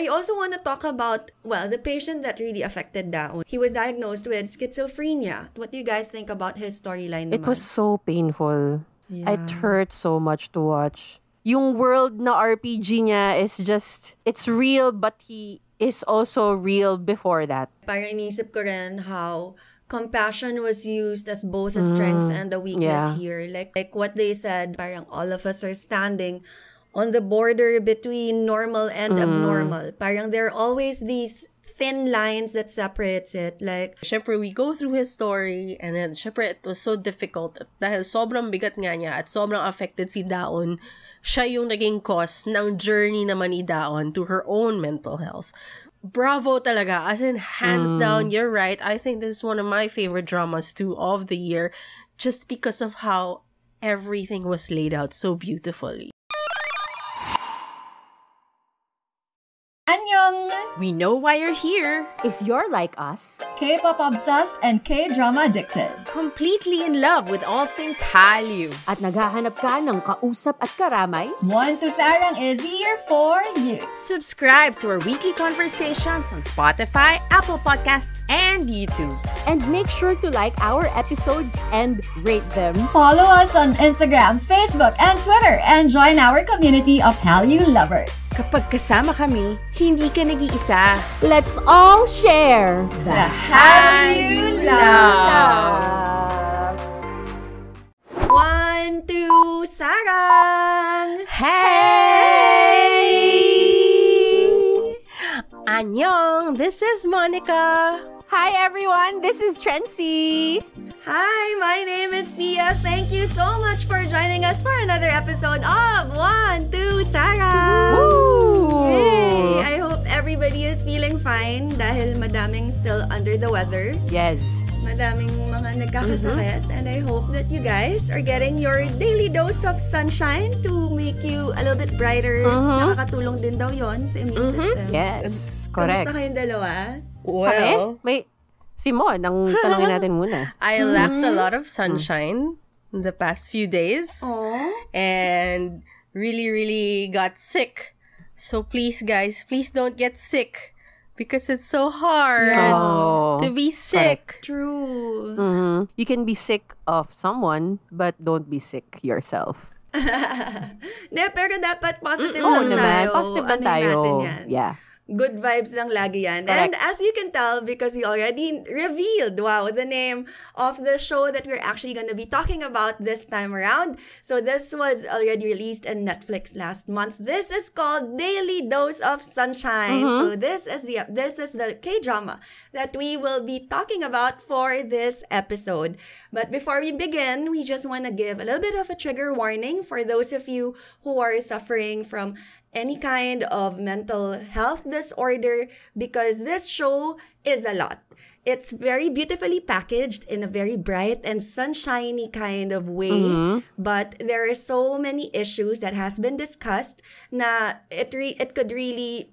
I also want to talk about, well, the patient that really affected Daon. He was diagnosed with schizophrenia. What do you guys think about his storyline It naman? was so painful. Yeah. It hurt so much to watch. Yung world na RPG niya is just, it's real, but he is also real before that. Parang inisip ko rin how compassion was used as both a strength and a weakness here. Like what they said, parang all of us are standing on the border between normal and abnormal. Parang there are always these thin lines that separates it. Like, syempre, we go through his story and then, syempre, it was so difficult dahil sobrang bigat nga niya at sobrang affected si Daon. Siya yung naging cause ng journey naman ni Daon to her own mental health. Bravo talaga. As in, hands down, you're right. I think this is one of my favorite dramas too of the year just because of how everything was laid out so beautifully. Annyeong! We know why you're here. If you're like us, K-pop obsessed and K-drama addicted. Completely in love with all things Hallyu. at naghahanap ka ng kausap at karamay, One to Sarang is here for you. Subscribe to our weekly conversations on Spotify, Apple Podcasts, and YouTube. and make sure to like our episodes and rate them. Follow us on Instagram, Facebook, and Twitter, and join our community of Hallyu lovers. Kapag kasama kami, hindi ka nag-iisa. Let's all share The Hallyu love. 1, 2, sarang! Hey! Annyeong! This is Monica. Hi everyone, this is Trency. Hi, my name is Pia. Thank you so much for joining us for another episode of 1, 2, sarang! Yay! I hope everybody is feeling fine dahil madaming still under the weather. Yes. Madaming mga nagkakasakit. And I hope that you guys are getting your daily dose of sunshine to make you a little bit brighter. Nakakatulong din daw yon sa immune system. Yes, Kamusta correct. kayong dalawa? Well, May Simon, ang tanongin natin muna. I lacked a lot of sunshine in the past few days. Aww. And really, really got sick. So please, guys, please don't get sick. Because it's so hard Oh. to be sick. True. You can be sick of someone, but don't be sick yourself. Pero dapat positive Oo lang naman, tayo. positive lang Ano tayo. natin yan? Yeah. Good vibes lang lagi yan. Correct. And as you can tell, because we already revealed, the name of the show that we're actually going to be talking about this time around. So this was already released in Netflix last month. This is called Daily Dose of Sunshine. So this is the K-drama that we will be talking about for this episode. But before we begin, we just want to give a little bit of a trigger warning for those of you who are suffering from any kind of mental health disorder, because this show is a lot. It's very beautifully packaged in a very bright and sunshiny kind of way, but there are so many issues that has been discussed na it could really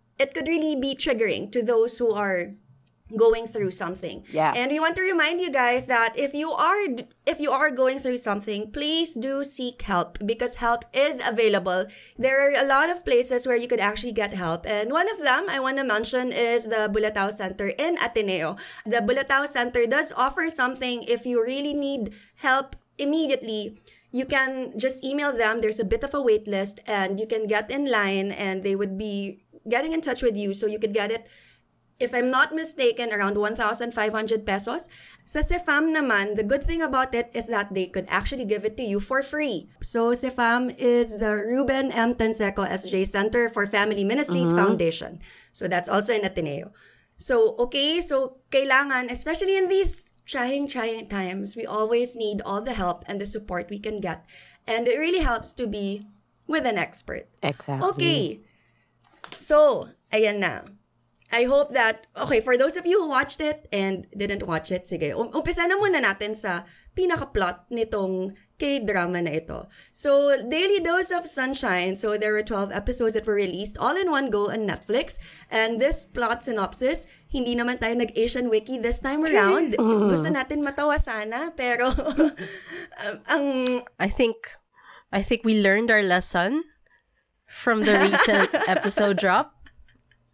be triggering to those who are going through something. Yeah. And we want to remind you guys that if you are going through something, please do seek help, because help is available. There are a lot of places where you could actually get help. And one of them I want to mention is the Bulatao Center in Ateneo. The Bulatao Center does offer something if you really need help immediately. You can just email them. There's a bit of a wait list and you can get in line and they would be getting in touch with you so you could get it, if I'm not mistaken, around 1,500 pesos. Sa CEFAM naman, the good thing about it is that they could actually give it to you for free. So CEFAM is the Ruben M. Tenseco SJ Center for Family Ministries Foundation. So that's also in Ateneo. So, okay, so kailangan, especially in these trying times, we always need all the help and the support we can get. And it really helps to be with an expert. Exactly. Okay. So, ayan na. I hope that, okay, for those of you who watched it and didn't watch it, sige, umpisa na muna natin sa pinaka-plot nitong K-drama na ito. So, Daily Dose of Sunshine. So, there were 12 episodes that were released all in one go on Netflix. And this plot synopsis, hindi naman tayo nag-Asian Wiki this time around. Gusto natin matawa sana, pero I think we learned our lesson from the recent episode drop.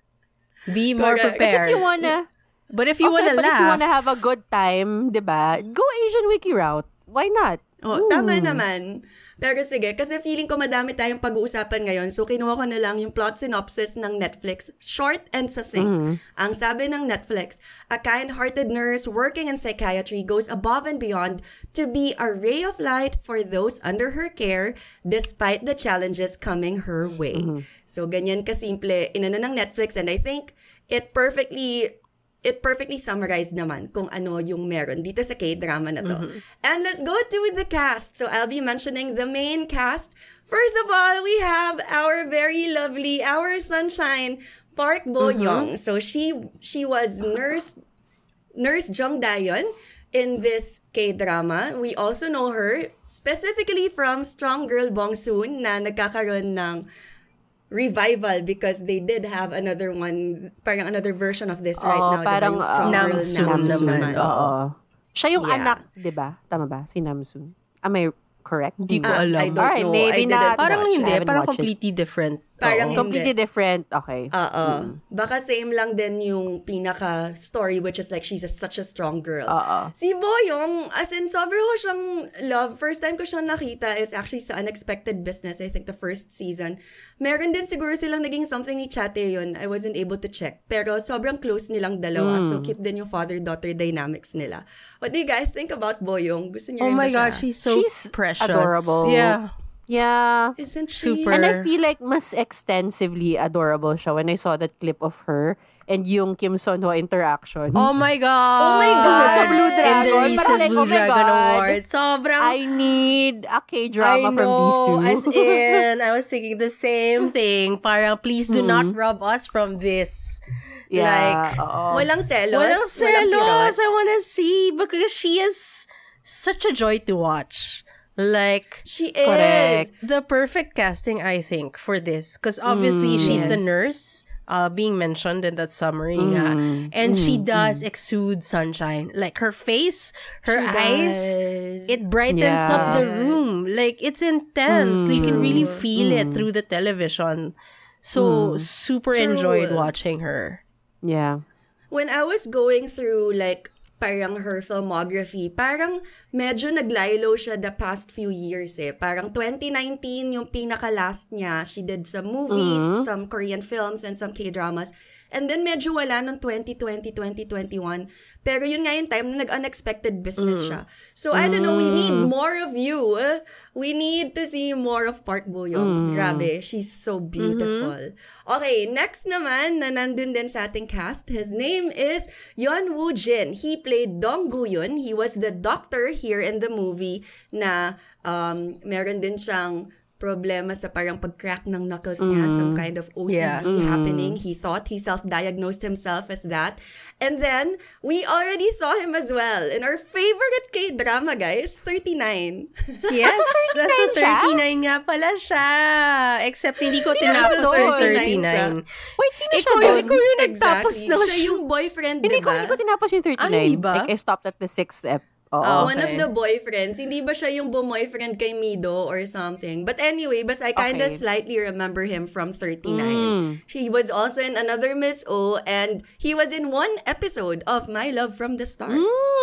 Be more Correct. prepared. If you wanna, But if you also, wanna but if you laugh, wanna have a good time, diba? Go Asian Wiki route. Why not? Oh, tama naman. Pero sige, kasi feeling ko madami tayong pag-uusapan ngayon. So, kinuha ko na lang yung plot synopsis ng Netflix. Short and succinct. Ang sabi ng Netflix, a kind-hearted nurse working in psychiatry goes above and beyond to be a ray of light for those under her care despite the challenges coming her way. So, ganyan kasimple inano ng Netflix, and I think it perfectly summarized naman kung ano yung meron dito sa K-drama na to. And let's go to the cast. So I'll be mentioning the main cast. First of all, we have our very lovely, our sunshine, Park Bo-young. So she was Nurse Jung Dayon in this K-drama. We also know her specifically from Strong Girl Bong Soon na nagkakaroon ng revival because they did have another one, parang another version of this right now. Parang diba? Yung Strong Girl Namsoon naman. Oo. Siya yung Yeah. anak, di ba? Tama ba? Si Namsoon. Am I correct? Hindi ko alam. I don't Alright, know. maybe I didn't not. parang watch. hindi. I haven't Parang watched it. completely different. Parang Oo. Completely different. Okay. Baka same lang din yung pinaka story, which is like she's such a strong girl. Oo. Si Boyong, as in sobrang ko siyang love. First time ko siyang nakita is actually sa Unexpected Business, I think the first season. Meron din siguro silang naging something ni Chate yun. I wasn't able to check. Pero sobrang close nilang dalawa. So cute din yung father-daughter dynamics nila. What do you guys think about Boyong? Gusto niyo Oh rin my ba God, siya? she's so She's precious. adorable. Yeah. Yeah. Isn't she? Super. And I feel like mas extensively adorable siya when I saw that clip of her and yung Kim Son-ho interaction. Oh my God! Oh my God! Sa Blue In the Dragon. Parang recent like, Blue oh my Dragon God. Award. Sobrang... I need a K-drama from these two. As in, I was thinking the same thing. Parang, please do not rob us from this. Yeah. Like, oo. Walang selos? walang kirot? selos. I wanna see because she is such a joy to watch. Like, She is. Correct. the perfect casting, I think, for this. Because obviously, she's the Yes. nurse being mentioned in that summary nga. And she does exude sunshine. Like, her face, her eyes, Does. it brightens up the Yes. room. Like, it's intense. You can really feel it through the television. So, super enjoyed watching her. Yeah. When I was going through like parang her filmography, parang medyo naglaylo siya the past few years eh. Parang 2019 yung pinaka-last niya. She did some movies, some Korean films, and some K-dramas. And then medyo wala nung 2020, 2021. Pero yun nga yung time na nag-Unexpected Business siya. So I don't know, we need more of you. We need to see more of Park Bo-young. Grabe, she's so beautiful. Okay, next naman na nandun din sa ating cast, his name is Yeon Woo Jin. He played Dong Guyun. He was the doctor here in the movie na meron din siyang problema sa parang pag-crack ng knuckles niya, some kind of OCD Yeah. happening. He thought he self-diagnosed himself as that. And then, we already saw him as well in our favorite K-drama, guys, 39. Yes, nasa 39 39 nga pala siya. Except hindi ko Sino tinapos siya yung doon? 39. Wait, sino siya Ikaw doon? yung nagtapos Exactly. ng Siya yung boyfriend, Hindi diba? ko tinapos yung 39. Hindi ba? Like, I stopped at the 6th ep. Oo. Oh. One of Okay. the boyfriends. Hindi ba siya yung boyfriend kay Mido or something? But anyway, I kind of Okay. slightly remember him from 39. He was also in Another Miss O, and he was in one episode of My Love from the Start.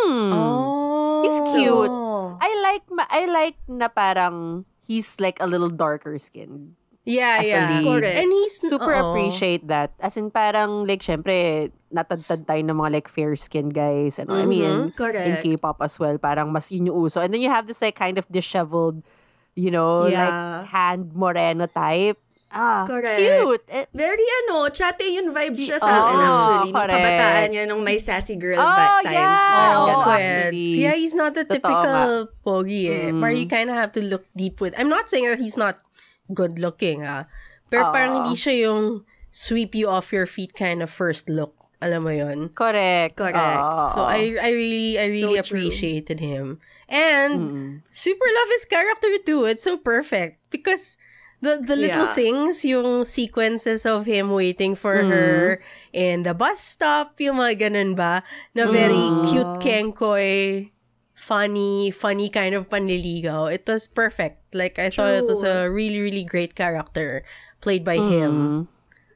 Oh. He's cute. I like na parang he's like a little darker skinned. Yeah, As a yeah. lead. Correct. And he's Super oo. appreciate that. As in parang like syempre natadtad tayo ng mga like fair skinned guys and I mean Correct. in K-pop as well parang mas yun yung uso. And then you have this like kind of disheveled, you know, Yeah. like hand moreno type. Correct. Cute. Very Chate yung vibes siya sa akin Oh, actually. Nung correct. kabataan niya, nung may sassy girl Oh, times. yeah. Parang Oh, ganon. actually. yeah, he's not the Totoo typical pogi eh. Where you kind of have to look deep with. I'm not saying that he's not good looking pero parang hindi siya yung sweep you off your feet kind of first look. Alam mo yun? Correct. Correct. So I really So true. appreciated him. And super love his character too. It's so perfect because the little Yeah. things, yung sequences of him waiting for her in the bus stop, yung mga ganun ba, na very cute kengkoy, funny kind of panliligaw. It was perfect. Like I thought it was a really, really great character played by him.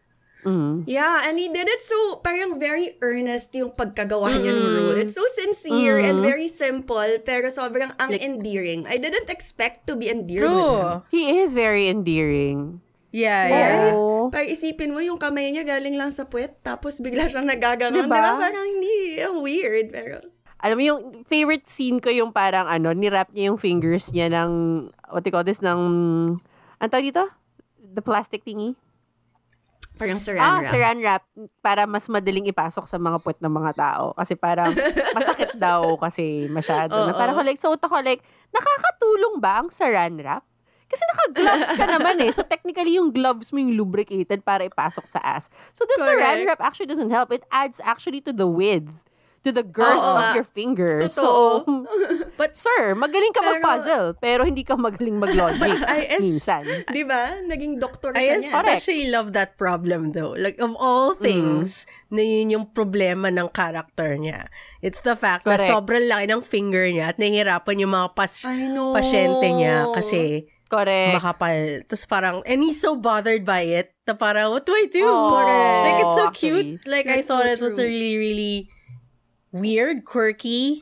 Yeah, and he did it so parang very earnest yung pagkagawa niya ng role. It's so sincere and very simple, pero sobrang ang endearing. I didn't expect to be endeared with him. He is very endearing. Yeah. Oh. Parang isipin mo yung kamay niya galing lang sa puwet, tapos bigla siyang nagaganon. Diba? Diba? Parang hindi, weird. Pero, Alam mo, yung favorite scene ko yung parang nirap niya yung fingers niya ng, what do you call this, ng, ang tawag dito? The plastic thingy? parang saran wrap. Saran wrap para mas madaling ipasok sa mga puwet ng mga tao. Kasi parang masakit daw kasi masyado. Na parang suot ako nakakatulong ba ang saran wrap? Kasi naka-gloves ka naman eh. So technically, yung gloves mo yung lubricated para ipasok sa ass. So the saran wrap actually doesn't help. It adds actually to the width, to the girth of your finger. So, but sir, magaling ka mag-puzzle, pero hindi ka magaling mag-logic minsan. Di ba? Naging doktor I siya niya. especially love that problem though. Like, of all things, na yun yung problema ng character niya. It's the fact na sobrang laki ng finger niya at nahihirapan yung mga pasyente niya kasi makapal. Tapos parang, and he's so bothered by it na parang, what do I do? Like, it's so cute. Like, I thought it was a really, really weird, quirky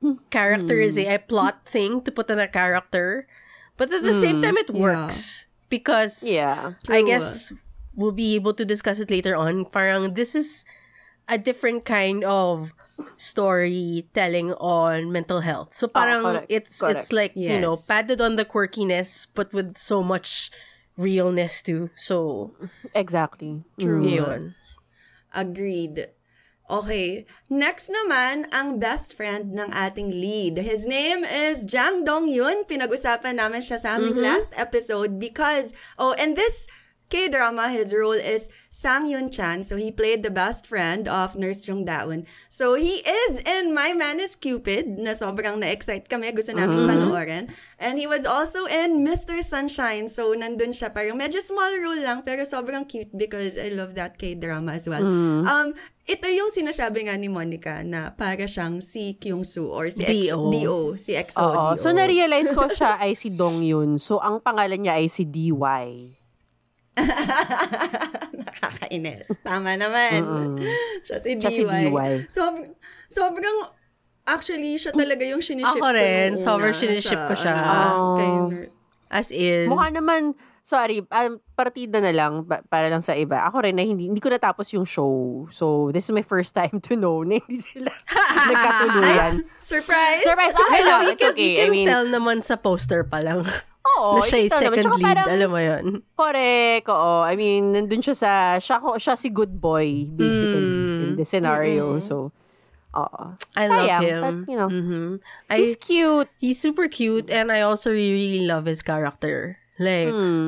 a plot thing to put in a character. But at the same time, it works. Because, I guess, we'll be able to discuss it later on. Parang, this is a different kind of storytelling on mental health. So, parang, it's like, you know, padded on the quirkiness, but with so much realness too. So, exactly. True. Yun. Agreed. Okay, next naman, ang best friend ng ating lead. His name is Jang Dong-yoon. Pinag-usapan namin siya sa aming last episode because, in this K-drama, his role is Sang Yoon-chan. So, he played the best friend of Nurse Jung Da-eun. So, he is in My Man is Cupid, na sobrang na-excite kami. Gusto namin panoorin. And he was also in Mr. Sunshine. So, nandun siya. Parang medyo small role lang, pero sobrang cute because I love that K-drama as well. Ito yung sinasabi nga ni Monica na para siyang si Kyung-soo or si D.O. Si EXO D.O. So, na-realize ko siya ay si Dong-yoon. So, ang pangalan niya ay si D.Y. Nakakainis. Tama naman. Siya si D.Y. Sobrang, actually, siya talaga yung siniship ko. Ako rin. Sobrang siniship ko siya. As in. Mukha naman, sorry, partida na lang, para lang sa iba. Ako rin, na hindi ko natapos yung show. So, this is my first time to know na hindi sila nagkatuluyan. Surprise! Okay lang, it's okay. You can tell naman sa poster pa lang. Oo, na siya yung second lead, parang, alam mo yun. Correct, oo. I mean, nandun siya siya si good boy, basically, in the scenario. So, I love him. But, you know, he's cute. He's super cute, and I also really love his character. Like,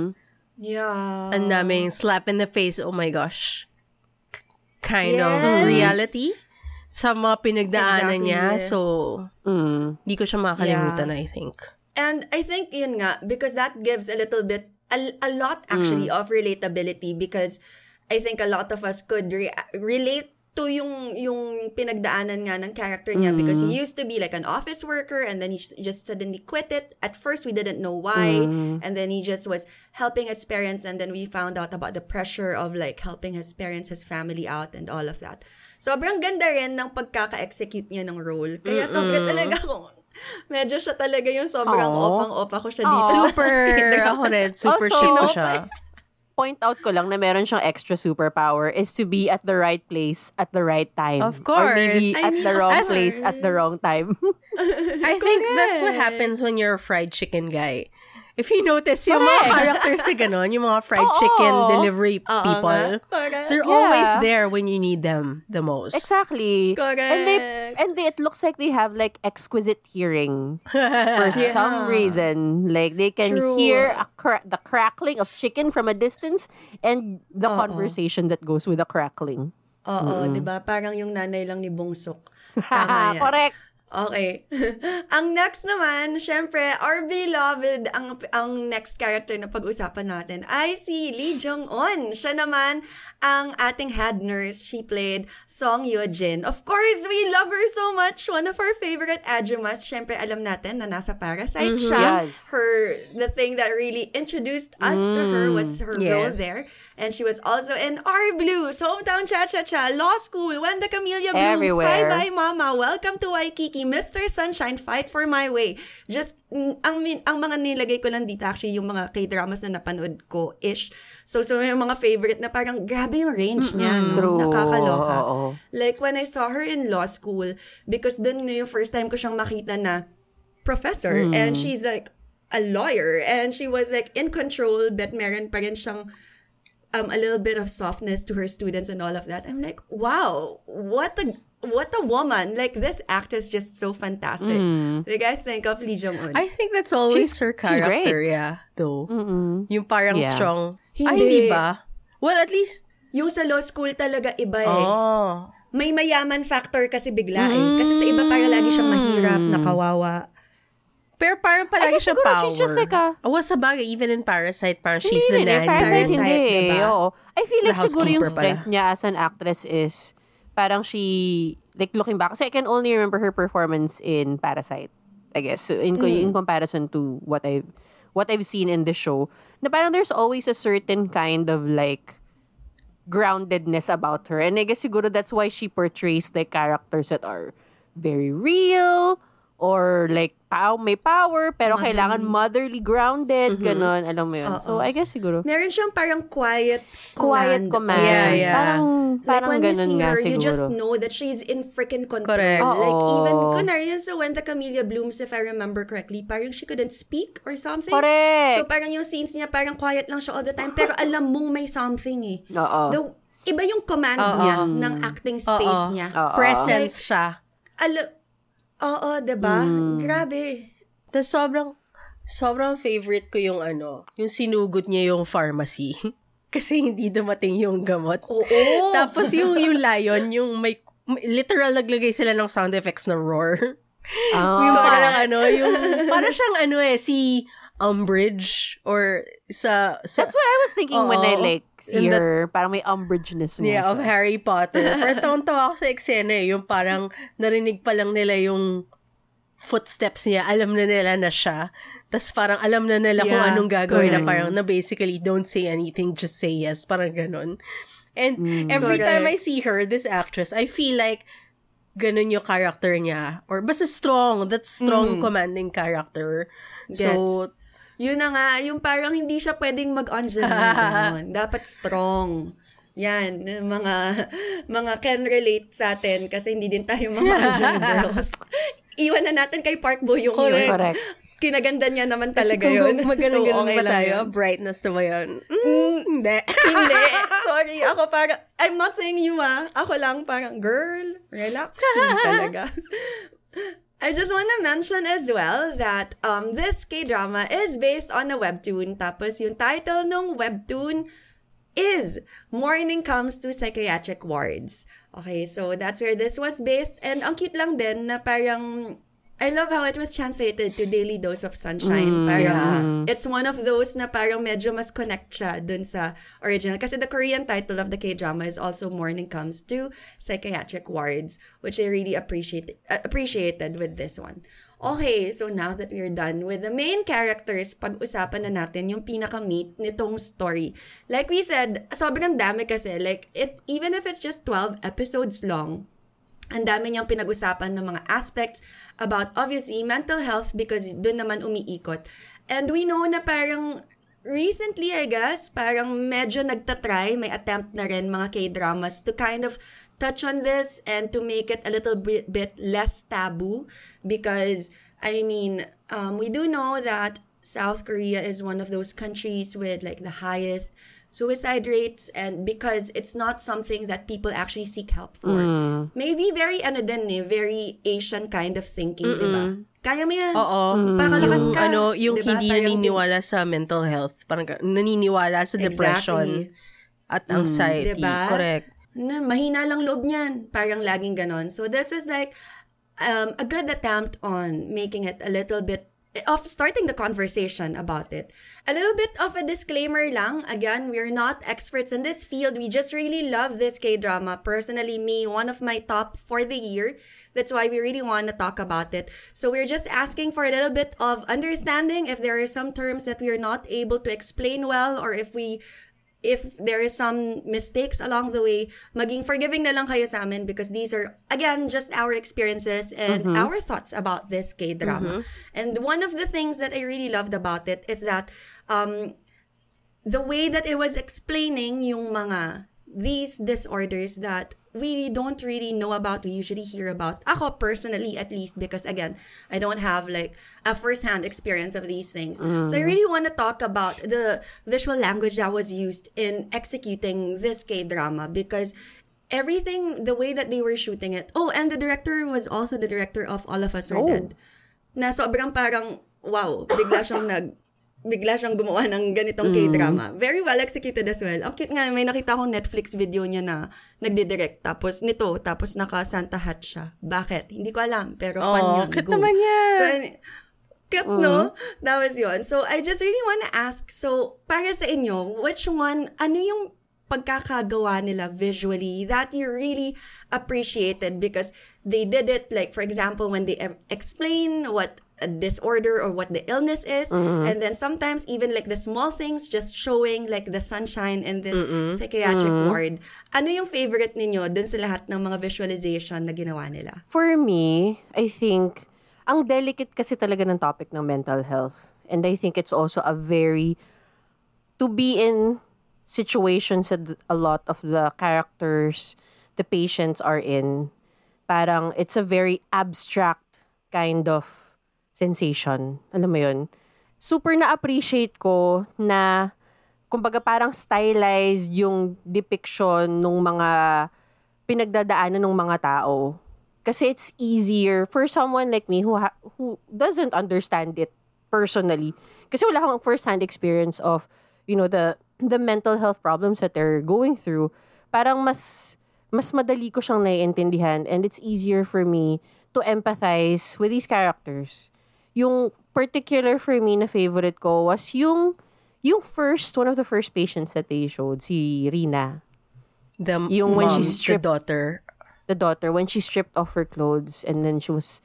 ang daming slap in the face, oh my gosh. Kind of reality sa mga pinagdaanan niya. So, di ko siya makakalimutan, I think. And I think yun nga, because that gives a little bit, a lot actually of relatability because I think a lot of us could relate to yung pinagdaanan nga ng character niya because he used to be like an office worker and then he just suddenly quit it. At first, we didn't know why. And then he just was helping his parents and then we found out about the pressure of like helping his parents, his family out and all of that. Sobrang ganda rin ng pagkaka-execute niya ng role. Kaya sobrang talaga medyo siya talaga yung sobrang opang-opa ko siya dito. Super, ako rin, super ship ko siya. Point out ko lang na meron siyang extra superpower is to be at the right place at the right time. Of course. Or maybe at the wrong place at the wrong time. I think that's what happens when you're a fried chicken guy. If you notice, yung mga characters na gano'n, yung mga fried chicken delivery people, they're always there when you need them the most. Exactly. Correct. And it looks like they have like exquisite hearing for some reason. Like they can hear the crackling of chicken from a distance and the conversation that goes with the crackling. Oo, diba? Parang yung nanay lang ni Bongsok. Tama yan. Correct. Okay. Ang next naman, syempre, our beloved, ang next character na pag-usapan natin ay si Lee Jong-un. Siya naman ang ating head nurse. She played Song Yoo-jin. Of course, we love her so much. One of our favorite ajumas. Syempre, alam natin na nasa Parasite siya. Yes. The thing that really introduced us to her was her role there. And she was also in R Blues, Hometown Cha-Cha-Cha, Law School, When the Camellia Blooms, Everywhere. Bye Bye Mama, Welcome to Waikiki, Mr. Sunshine, Fight for My Way. Just, ang mga nilagay ko lang dito, actually, yung mga K-dramas na napanood ko, ish. So yung mga favorite na parang grabe yung range niya, no? True. Nakakaloka. Oo. Like, when I saw her in law school, because dun yung first time ko siyang makita na professor, and she's like, a lawyer, and she was like in control, but meron pa rin siyang a little bit of softness to her students and all of that. I'm like, wow, what a woman. Like, this actress just so fantastic. What do you guys think of Lee Jong-un? I think that's always her she's great. character, yeah, though. Yung parang Yeah. strong. Hindi. Ay, hindi ba? Well, at least, Yung sa law school talaga iba eh. oh. May mayaman factor kasi bigla eh. Kasi sa iba parang lagi siyang mahirap, nakawawa. Pero parang palagi siya siguro power. she's just like a- Sa bagay, even in Parasite, parang she's the Hindi, nanny. Parasite, Parasite, hindi. diba? Oo. I feel like The siguro yung housekeeper strength pala. niya as an actress is parang she, like looking back, kasi I can only remember her performance in Parasite, I guess. So in comparison to what I've seen in the show, na parang there's always a certain kind of like groundedness about her. And I guess siguro that's why she portrays like characters that are very real or like may power pero kailangan motherly grounded, ganon, alam mo yun. So I guess siguro Meron siyang parang quiet command. Yeah. Parang Like, when you ganun see nga her, siguro. you just know that she's in freaking control. Correct. Like, Oo. even, kunwari yun sa When the Camellia Blooms, if I remember correctly, parang she couldn't speak or something. Correct. So, parang yung scenes niya, parang quiet lang siya all the time, pero alam mong may something eh. Oo. Iba yung command niya ng acting space niya. Oo. Presence siya. Oo, diba? Grabe. Tapos sobrang favorite ko yung yung sinugot niya yung pharmacy. Kasi hindi dumating yung gamot. Oo. Tapos yung lion, yung may literal naglagay sila ng sound effects na roar. Yung parang parang siyang si Umbridge or sa That's what I was thinking when I like see In her. Parang may umbrageness nga yeah, of siya. Harry Potter. Pero tawang-tawa ako sa eksena yung parang narinig pa lang nila yung footsteps niya. Alam na nila na siya. Tapos parang alam na nila kung Yeah, anong gagawin na correct. parang na basically don't say anything, just say yes. Parang ganun. And every Correct. time I see her, this actress, I feel like ganun yung character niya. Or basta strong. That strong commanding character. So, Yun na nga, yung parang hindi siya pwedeng mag-Angelina ganon. Dapat strong. Yan, mga can relate sa atin kasi hindi din tayo mga Angelina girls. Iwan na natin kay Park Bo yung yun. Correct. Kinaganda niya naman kasi talaga yun. kung maganon-ganon okay ba lang tayo? yun. Brightness na ba yun? Hindi. Hindi. Sorry. Ako parang, I'm not saying you Ako lang parang, girl, relax. Hindi talaga. I just want to mention as well that this K-drama is based on a webtoon. Tapos yung title ng webtoon is Morning Comes to Psychiatric Wards. Okay, so that's where this was based. And ang cute lang din na parang, I love how it was translated to Daily Dose of Sunshine. Parang, it's one of those na parang medyo mas connect siya dun sa original. Kasi the Korean title of the K-drama is also Morning Comes to Psychiatric Wards, which I really appreciated with this one. Okay, so now that we're done with the main characters, pag-usapan na natin yung pinaka-meat nitong story. Like we said, sobrang dami kasi. Like, even if it's just 12 episodes long, ang dami niyang pinag-usapan ng mga aspects about, obviously, mental health because dun naman umiikot. And we know na parang recently, I guess, parang medyo nagtatry, may attempt na rin mga K-dramas to kind of touch on this and to make it a little bit less taboo because, I mean, we do know that South Korea is one of those countries with like the highest suicide rates and because it's not something that people actually seek help for. Maybe very very Asian kind of thinking, diba? Kaya mo yan. Oo. Pakalakas ka. Yung diba? hindi Parang naniniwala sa mental health. Parang naniniwala sa depression at anxiety. Diba? Correct. Na, mahina lang loob niyan. Parang laging ganon. So this was like a good attempt on making it a little bit of starting the conversation about it. A little bit of a disclaimer lang. Again, we're not experts in this field. We just really love this K-drama. Personally, me, one of my top for the year. That's why we really want to talk about it. So we're just asking for a little bit of understanding if there are some terms that we are not able to explain well or if we if there is some mistakes along the way, maging forgiving na lang kayo sa amin because these are, again, just our experiences and our thoughts about this K-drama. And one of the things that I really loved about it is that the way that it was explaining yung mga these disorders that we don't really know about, we usually hear about. Ako personally, at least, because again, I don't have like a first-hand experience of these things. So I really want to talk about the visual language that was used in executing this K-drama because everything, the way that they were shooting it. Oh, and the director was also the director of All of Us Are Dead. Na sobrang parang, wow, bigla siyang gumawa ng ganitong K-drama. Very well executed as well. Ang cute nga, may nakita akong Netflix video niya na nagdidirect. Tapos naka-Santa hat siya. Bakit? Hindi ko alam. Pero fun yun. Cute naman yan. So, cute, no? That was yun. So, I just really want to ask, so, para sa inyo, which one, ano yung pagkakagawa nila visually that you really appreciated because they did it, like, for example, when they explain what a disorder or what the illness is, and then sometimes even like the small things just showing like the sunshine in this psychiatric ward. Ano yung favorite ninyo dun sa lahat ng mga visualization na ginawa nila? For me, I think ang delicate kasi talaga ng topic ng mental health, and I think it's also a very to be in situations that a lot of the characters, the patients are in, parang it's a very abstract kind of sensation. Alam mo yun? Super na-appreciate ko na kumbaga parang stylized yung depiction ng mga pinagdadaanan ng mga tao. Kasi it's easier for someone like me who doesn't understand it personally. Kasi wala akong first-hand experience of, you know, the mental health problems that they're going through. Parang mas madali ko siyang naiintindihan and it's easier for me to empathize with these characters. Yung particular for me na favorite ko was yung one of the first patients that they showed, si Rina. Yung when she stripped the daughter, when she stripped off her clothes and then she was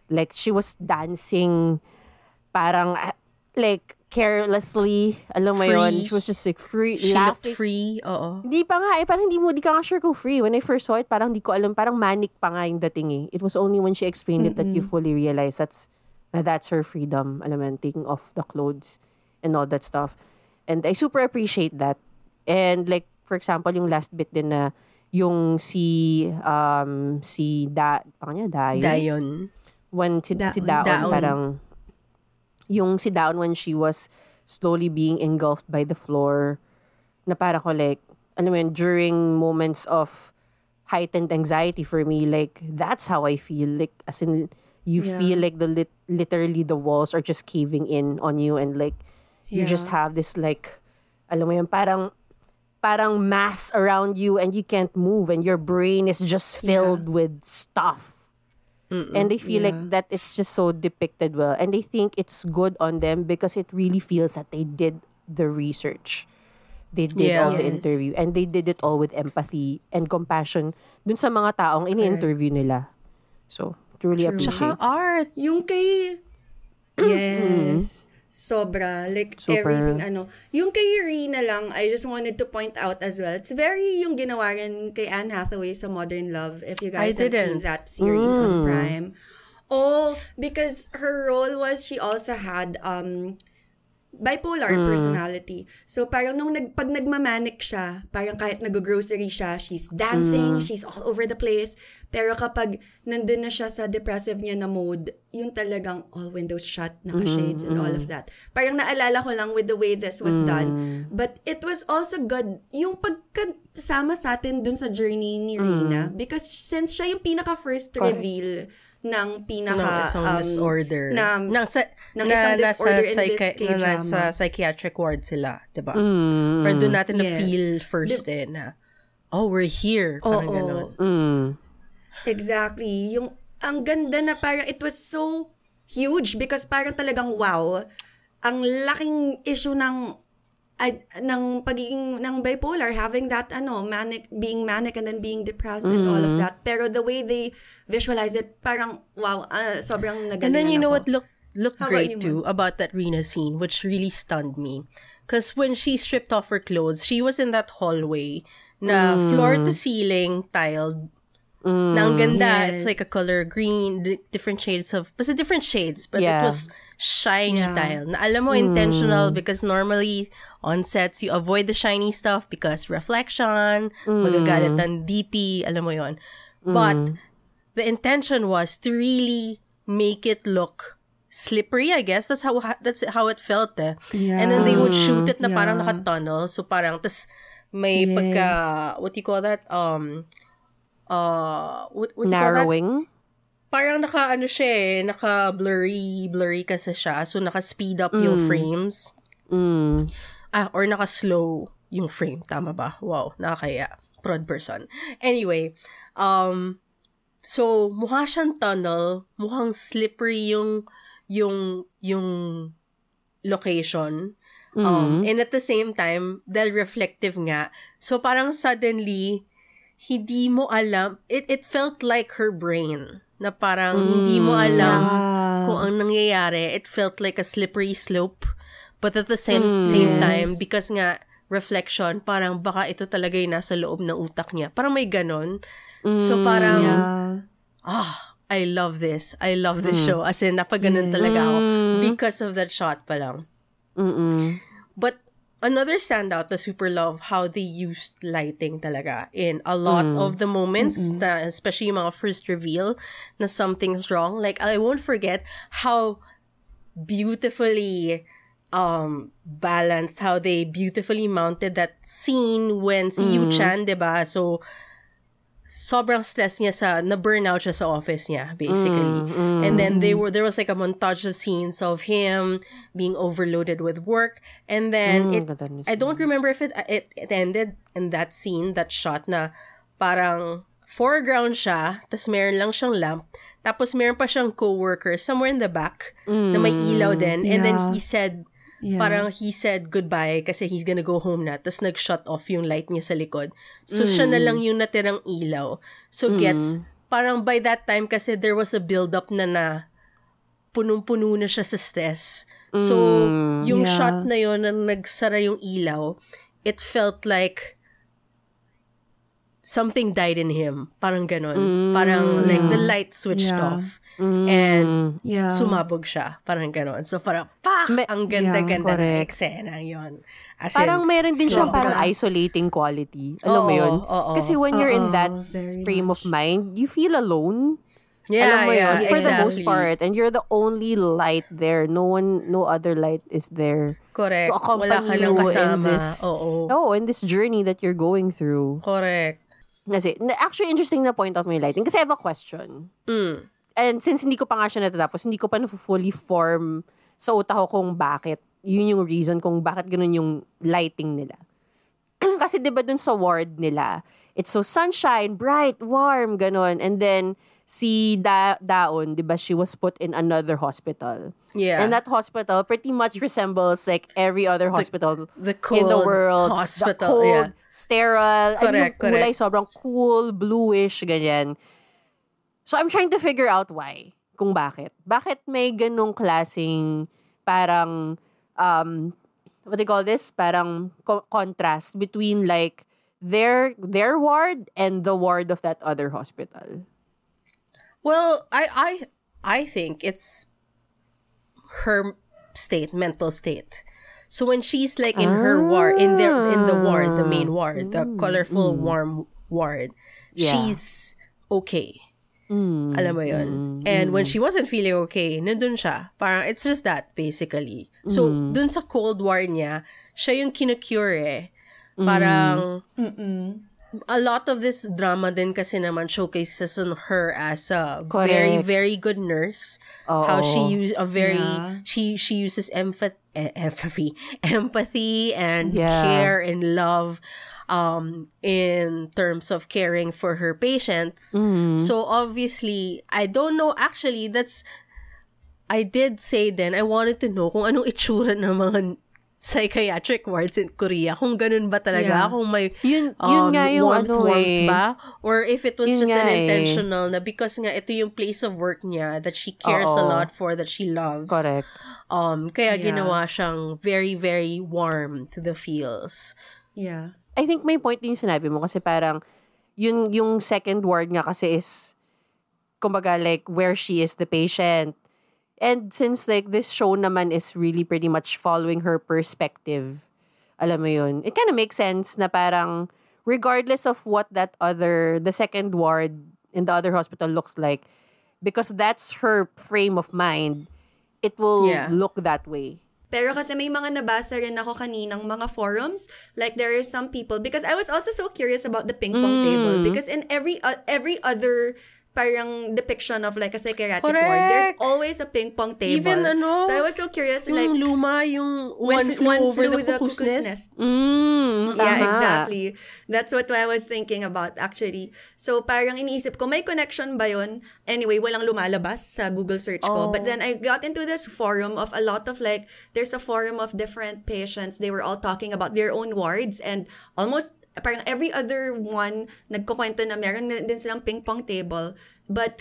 dancing parang like carelessly, alam mo yun, she was just like free, she laughing. Looked free, oo. Di pa nga, parang di ka nga sure kung free. When I first saw it, parang di ko alam, parang manic pa nga yung dating eh. It was only when she explained it that you fully realize that's her freedom, alam mo, taking off the clothes and all that stuff. And I super appreciate that. And like, for example, yung last bit din na yung si Dayon. When si Daon parang, yung si Daon when she was slowly being engulfed by the floor, na parang ko like, alam mo yun, during moments of heightened anxiety for me, like, that's how I feel. Like, as in, you feel like literally the walls are just caving in on you and like you just have this like alam mo yun, parang mass around you and you can't move and your brain is just filled with stuff. And I feel like that it's just so depicted well, and I think it's good on them because it really feels that they did the research. They did all the interview and they did it all with empathy and compassion dun sa mga taong ini-interview nila. So truly appreciate. Tsaka art. Yung kay... Yes. Sobra. Like, super. Everything, Yung kay Rina lang, I just wanted to point out as well. It's very yung ginawa rin kay Anne Hathaway sa Modern Love, if you guys have seen that series on Prime. Oh, because her role was, she also had bipolar personality. So parang pag nagmamanic siya, parang kahit nag-grocery siya, she's dancing, she's all over the place. Pero kapag nandun na siya sa depressive niya na mode, yung talagang all windows shut, naka-shades and all of that. Parang naalala ko lang with the way this was done. But it was also good yung pagkasama sa atin dun sa journey ni Rina. Because since siya yung pinaka-first reveal ng isang disorder. Ng isang disorder in this K-drama. Nasa psychiatric ward sila, diba? Pero doon natin na-feel first na, we're here. Parang ganon. Exactly. Yung, ang ganda na parang, it was so huge because parang talagang wow. Ang laking issue ng pagiging ng bipolar, having that being manic and then being depressed and all of that. Pero the way they visualize it, parang wow, sobrang nagalingan. And then you know ako. what looked great too about that Rina scene, which really stunned me. Because when she stripped off her clothes, she was in that hallway na floor to ceiling tiled. Na ang ganda. It's like a color green, different shades but it was shiny tile. Na alam mo, intentional because normally on sets, you avoid the shiny stuff because reflection, magagalit ng DP, alam mo yon. But the intention was to really make it look slippery, I guess. That's how it felt. Yeah. And then they would shoot it na parang naka-tunnel. So parang, tas may pagka, what do you call that? What do you narrowing? call that? Parang naka-blurry kasi siya. So naka-speed up yung frames. Or naka-slow yung frame. Tama ba? Wow, nakakaya. Prod person. Anyway, so mukha siyang tunnel. Mukhang slippery yung location. And at the same time, dahil reflective nga. So parang suddenly, hindi mo alam. It felt like her brain. Na parang hindi mo alam kung ang nangyayari. It felt like a slippery slope. But at the same time, because nga, reflection, parang baka ito talaga yung nasa loob ng utak niya. Parang may ganon. So parang, I love this. I love this show. As in, napaganon talaga ako. Because of that shot pa lang. But another standout na super love how they used lighting talaga in a lot of the moments, na, especially yung mga first reveal na something's wrong. Like, I won't forget how beautifully balanced, how they beautifully mounted that scene when si Yu-chan, diba? So, sobrang stress niya na-burnout siya sa office niya, basically. And then there was like a montage of scenes of him being overloaded with work. And then, I don't remember if it ended in that scene, that shot na parang foreground siya, tas meron lang siyang lamp, tapos meron pa siyang co-worker somewhere in the back na may ilaw din. And then he said, parang he said goodbye kasi he's gonna go home na. Tapos nag-shut off yung light niya sa likod. So, siya na lang yung natirang ilaw. So, parang by that time kasi there was a build-up na punong-puno na siya sa stress. So, yung shot na yun na nagsara yung ilaw, it felt like something died in him. Parang ganon. Parang like the light switched off. And sumabog siya. Parang ganon. So parang, ang ganda-ganda ng eksena yun. As parang in, meron din siyang parang isolating quality. Alam mo yun? Kasi when you're in that frame of mind, you feel alone. Yeah, alam mo yun? For the most exactly. part. And you're the only light there. No other light is there. Correct. To accompany Wala ka lang kasama. in this journey that you're going through. Correct. Kasi, actually, interesting na point out mo yung lighting. Kasi I have a question. And since hindi ko pa nga siya natatapos, hindi ko pa na-fully form sa utak ko kung bakit. Yun yung reason kung bakit ganun yung lighting nila. Kasi diba dun sa ward nila, it's so sunshine, bright, warm, ganun. And then, si Daon, diba, she was put in another hospital. Yeah. And that hospital pretty much resembles like every other hospital the cold in the world. hospital, the cold, sterile. Correct, yung kulay sobrang cool, bluish, ganyan. So, I'm trying to figure out why. Kung bakit. Bakit may ganong klaseng parang, what do you call this? Parang contrast between like their ward and the ward of that other hospital. Well, I think it's her mental state. So when she's like in her ward, in the ward, the main ward, the colorful, warm ward, she's okay. Alam mo yun. And when she wasn't feeling okay, nandun siya. Parang, it's just that, basically. So, dun sa cold war niya, siya yung kinocure eh. Parang, a lot of this drama din kasi naman showcases on her as a very, very good nurse. How she she uses empathy and care and love in terms of caring for her patients. So obviously, I don't know, actually, I did say then, I wanted to know kung anong itsura ng mga psychiatric wards in Korea. Kung ganun ba talaga? Yeah. Kung may Yun nga yung warmth ba? Or if it was Yun just nga an intentional na because nga ito yung place of work niya that she cares a lot for, that she loves. Correct. Kaya Yeah. ginawa siyang very, very warm to the feels. Yeah. I think may point din yung sinabi mo kasi parang yung second ward nga kasi is kumbaga like where she is the patient. And since like this show naman is really pretty much following her perspective, alam mo yun, it kind of makes sense na parang regardless of what the second ward in the other hospital looks like, because that's her frame of mind, it will look that way. Pero kasi may mga nabasa rin ako kaninang mga forums, like there are some people, because I was also so curious about the ping pong table, because in every other parang depiction of like a psychiatric ward, there's always a ping pong table. Even so I was so curious, yung like luma, yung when one flew over the cuckoo's cuckoo's nest. Yeah, Tama. exactly. That's what I was thinking about actually. So parang iniisip ko, may connection ba yun? Anyway, walang lumalabas sa Google search ko. But then I got into this forum of a lot of like, there's a forum of different patients. They were all talking about their own wards, and almost parang every other one nagkukwento na meron din silang ping pong table. But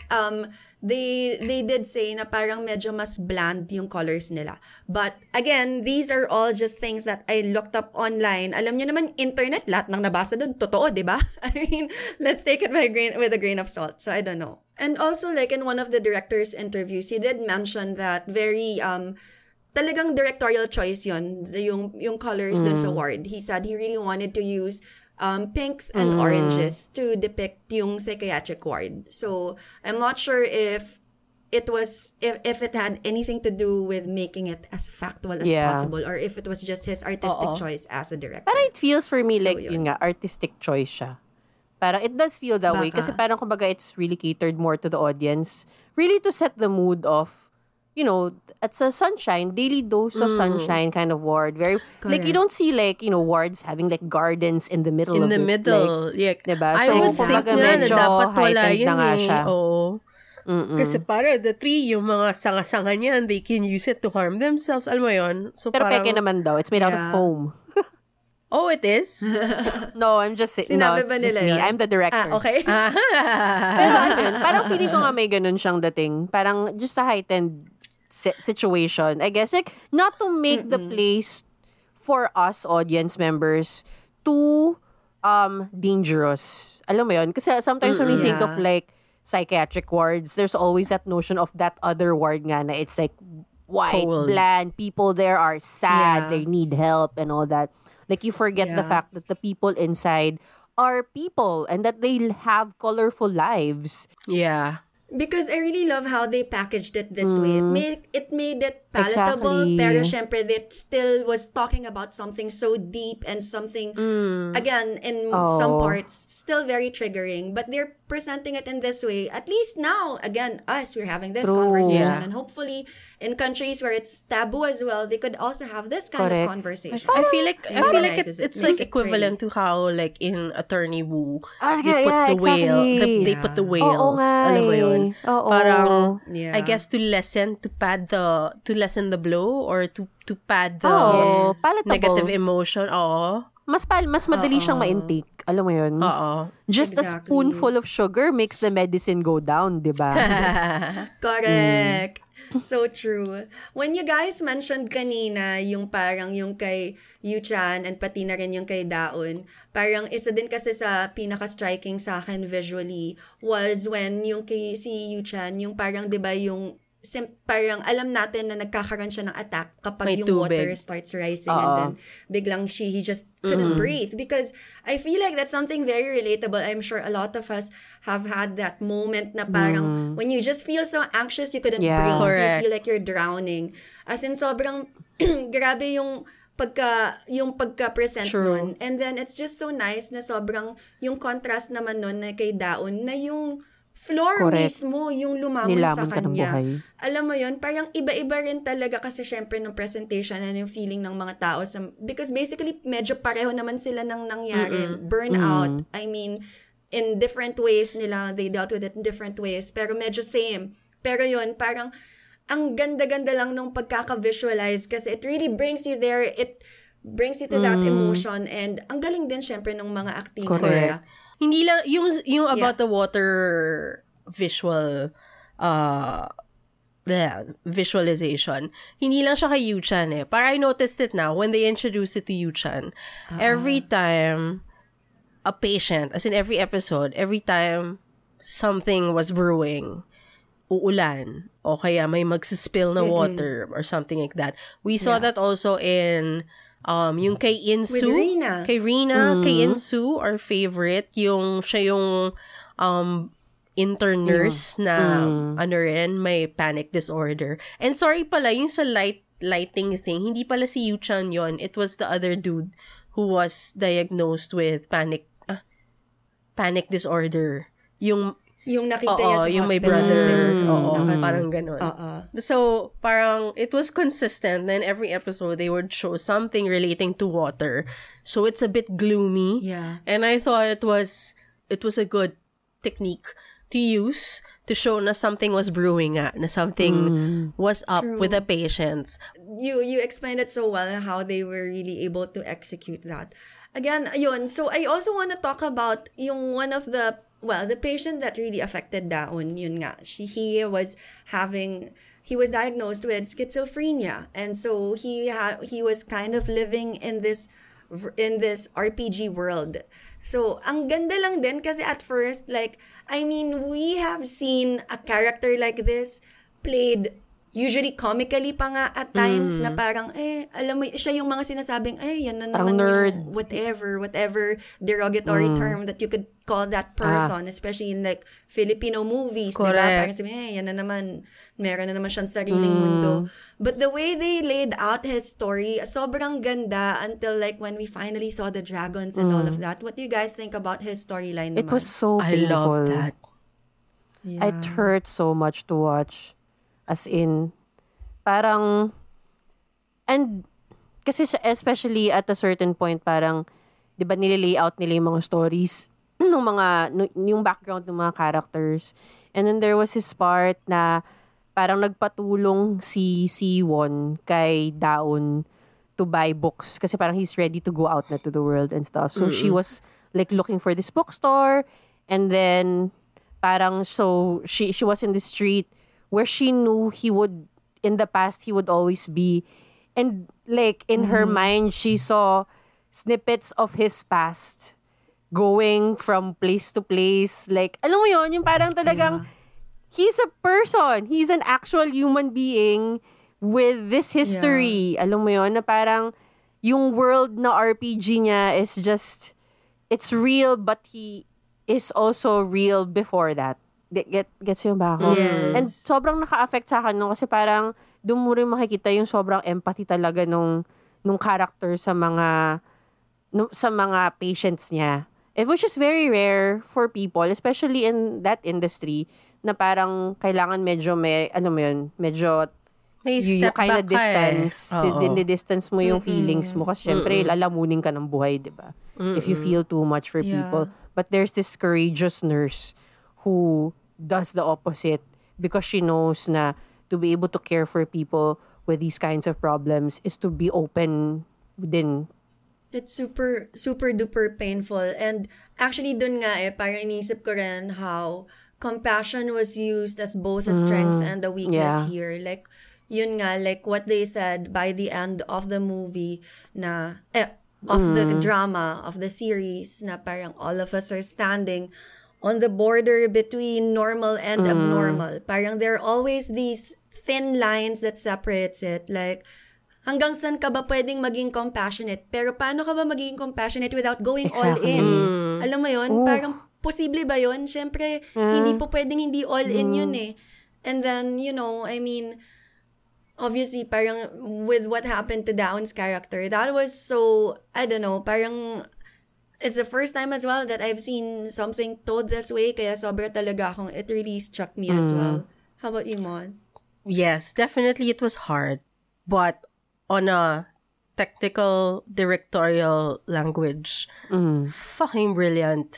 they did say na parang medyo mas bland yung colors nila. But again, these are all just things that I looked up online. Alam niyo naman, internet, lahat ng nabasa doon, totoo, di ba? I mean, let's take it with a grain of salt. So I don't know. And also, like in one of the director's interviews, he did mention that very talagang directorial choice yun, yung colors dun sa ward. He said he really wanted to use pinks and oranges to depict yung psychiatric ward. So, I'm not sure if it was, if it had anything to do with making it as factual as possible, or if it was just his artistic choice as a director. Parang it feels for me So, like, yun nga, artistic choice siya. Parang it does feel that way. Baka. Kasi parang kumbaga it's really catered more to the audience. Really to set the mood of, you know, it's a sunshine, daily dose of sunshine kind of ward. Very, like, you don't see, like, you know, wards having, like, gardens in the middle In of the it. middle. Like, Like, diba? I So, would think kumbaga nga na medyo dapat wala heightened yun na nga siya. Oo. Kasi para the tree, yung mga sanga-sanga niyan, they can use it to harm themselves. Alam mo yun? So Pero parang, peke naman daw. It's made out of Yeah. foam. oh, it is? No, I'm just saying. No, Sinabi it's ba just nila me. yun? I'm the director. Okay. Pero ano yun, parang feeling ko nga may ganun siyang dating. Parang just a heightened situation. I guess, like, not to make the place for us audience members too dangerous. Alam mo yun? Kasi sometimes when we think of, like, psychiatric wards, there's always that notion of that other ward nga na it's like white, Cold. bland, people there are sad, Yeah. they need help and all that. Like, you forget the Yeah. fact that the people inside are people and that they have colorful lives. Yeah. Because I really love how they packaged it this way. It made it palatable, Exactly. pero syempre it still was talking about something so deep and something, again, in some parts, still very triggering. But they're presenting it in this way. At least now, again, us, we're having this True. conversation. Yeah. And hopefully, in countries where it's taboo as well, they could also have this kind Correct. of conversation. I feel like Normalizes it, it's makes like it equivalent to how like in Attorney Woo they yeah, put yeah, the whale exactly. they put the Yeah. whales. Oo nga Alam mo yun? eh. Oo. Parang Yeah. I guess to lessen the blow or to pad the Oo, Yes. palatable. negative emotion. Oo. Mas madali siyang ma-intake. Alam mo yun? Oo. Just a Exactly. spoonful of sugar makes the medicine go down, di ba? Correct. So true. When you guys mentioned kanina yung parang yung kay Yu-chan and pati na rin yung kay Daon, parang isa din kasi sa pinaka-striking sa akin visually was when yung kay si Yu-chan, yung parang 'di ba yung parang alam natin na nagkakaroon siya ng attack kapag May yung tubig. water starts rising and then biglang he just couldn't breathe, because I feel like that's something very relatable. I'm sure a lot of us have had that moment na parang when you just feel so anxious you couldn't Yeah. breathe. Correct. You feel like you're drowning. As in sobrang grabe yung pagka-present True. nun. And then it's just so nice na sobrang yung contrast naman nun na kay Daon na yung floor Correct. mismo yung lumamon sa Nilamon ka ng kanya. buhay. Alam mo yun, parang iba-iba rin talaga kasi syempre ng presentation and yung feeling ng mga tao. Because basically, medyo pareho naman sila ng nangyari. Burnout. I mean, in different ways nila, they dealt with it in different ways. Pero medyo same. Pero yun, parang ang ganda-ganda lang nung pagkaka-visualize kasi it really brings you there. It brings you to that emotion and ang galing din syempre ng mga acting nila. Hindi lang yung about the water visual visualization. Hindi lang siya kay Yu-chan eh. Para I noticed it now when they introduced it to Yu-chan. Every time a patient, as in every episode, every time something was brewing, uulan, o kaya may magsispill na water or something like that. We saw that also in yung kay Insu. With Rina. Kay Rina, kay Insu, our favorite. Siya yung intern nurse na ano rin, may panic disorder. And sorry pala, yung sa lighting thing, hindi pala si Yu-chan yon. It was the other dude who was diagnosed with panic disorder. Yung nakita niya sa yung hospital. may brother. Parang ganun. So, parang, it was consistent. Then, every episode, they would show something relating to water. So, it's a bit gloomy. Yeah. And I thought it was a good technique to use to show na something was brewing na something was up with the patients. You explained it so well how they were really able to execute that. Again, yun. So, I also want to talk about yung one of the patient that really affected Daon, yun nga. He was diagnosed with schizophrenia. And so, he was kind of living in this RPG world. So, ang ganda lang din kasi at first, like, I mean, we have seen a character like this played usually comically pa nga at times na parang, alam mo, siya yung mga sinasabing, yan na naman yung whatever derogatory term that you could call that person, especially in like Filipino movies, diba? Parang sabihin, yan na naman, meron na naman siyang sariling mundo. But the way they laid out his story, sobrang ganda until like when we finally saw the dragons and all of that. What do you guys think about his storyline naman? It was so painful. I love that. Yeah. It hurt so much to watch. As in, parang, and, kasi especially at a certain point, parang, di ba nililay-out nila yung mga stories, yung background ng mga characters. And then there was this part na, parang nagpatulong si Siwon kay Daon to buy books. Kasi parang he's ready to go out na to the world and stuff. So she was, like, looking for this bookstore, and then, parang, so, she was in the street, where she knew in the past, he would always be. And like, in her mind, she saw snippets of his past going from place to place. Like, alam mo yun, yung parang talagang, he's a person. He's an actual human being with this history. Yeah. Alam mo yun, na parang, yung world na RPG niya is just, it's real, but he is also real before that. Gets yun ba ako? Yes. And sobrang naka-affect sa akin kasi parang doon mo rin makikita yung sobrang empathy talaga nung character sa mga patients niya. Which is very rare for people, especially in that industry, na parang kailangan medyo may, ano mo yun, medyo may you step kind of back distance. Distance mo yung feelings mo kasi syempre lalamunin ka ng buhay, di ba? If you feel too much for people. But there's this courageous nurse who does the opposite because she knows na to be able to care for people with these kinds of problems is to be open din. It's super, super duper painful. And actually dun nga parang inisip ko rin how compassion was used as both a strength and a weakness here. Like, yun nga, like what they said by the end of the movie na, of the drama, of the series, na parang all of us are standing on the border between normal and abnormal. Parang there are always these thin lines that separates it. Like, hanggang saan ka ba pwedeng maging compassionate? Pero paano ka ba magiging compassionate without going all in? Alam mo yun? Parang, posible ba yun? Siyempre, hindi po pwedeng hindi all in yun eh. And then, you know, I mean, obviously, parang with what happened to Daon's character, that was so, I don't know, parang, it's the first time as well that I've seen something told this way, kaya sobra talaga akong, it really struck me as well. How about you, Mon? Yes, definitely it was hard. But on a technical directorial language, fucking brilliant.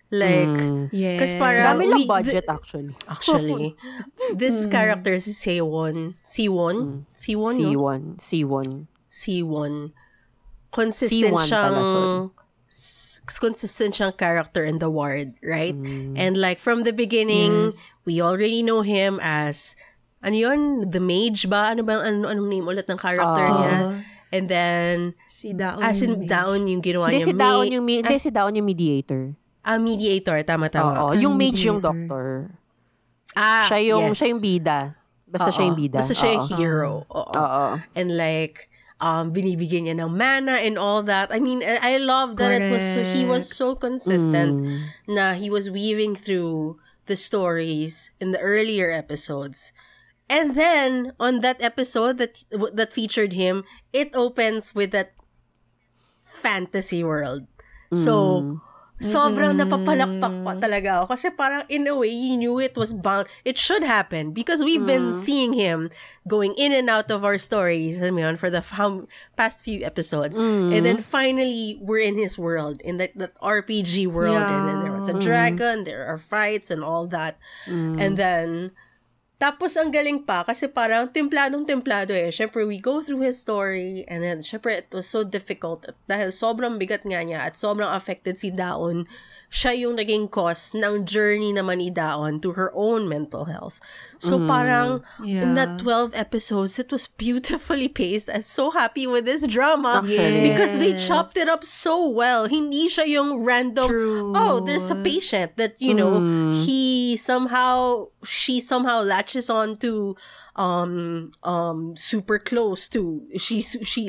Like, Yes. because parang Dami lang budget actually. Actually, this character si Siwon, no? C1. Siwon. C1 pala, sorry. Consistent siyang character in The Ward, right? And like from the beginning, we already know him as ano yun? The Mage ba? Anong name ulit ng character niya? And then Si Daon. as in Daon yung ginawa Hindi niya. si Daon yung mediator. Mediator, tama. Oo, yung mage yung doctor. Siya yung bida. Basta siya yung bida. Basta siya yung hero. Oo. And like, binibigyan niya ng mana and all that. I mean, I love that he was so consistent na he was weaving through the stories in the earlier episodes. And then, on that episode that featured him, it opens with that fantasy world. So, sobrang napapalakpak pa talaga ako. Kasi parang, in a way, you knew it was bound. It should happen. Because we've been seeing him going in and out of our stories, I mean, for the past few episodes. And then finally, we're in his world. In that RPG world. Yeah. And then there was a dragon, there are fights and all that. And then, tapos ang galing pa kasi parang templadong-templado eh. Syempre, we go through his story and then syempre it was so difficult dahil sobrang bigat nga niya at sobrang affected si Daon. Siya yung naging cause ng journey naman ni Daon to her own mental health. So parang in that 12 episodes, it was beautifully paced. I'm so happy with this drama because they chopped it up so well. Hindi siya yung random, there's a patient that, you know, she somehow latches on to super close to she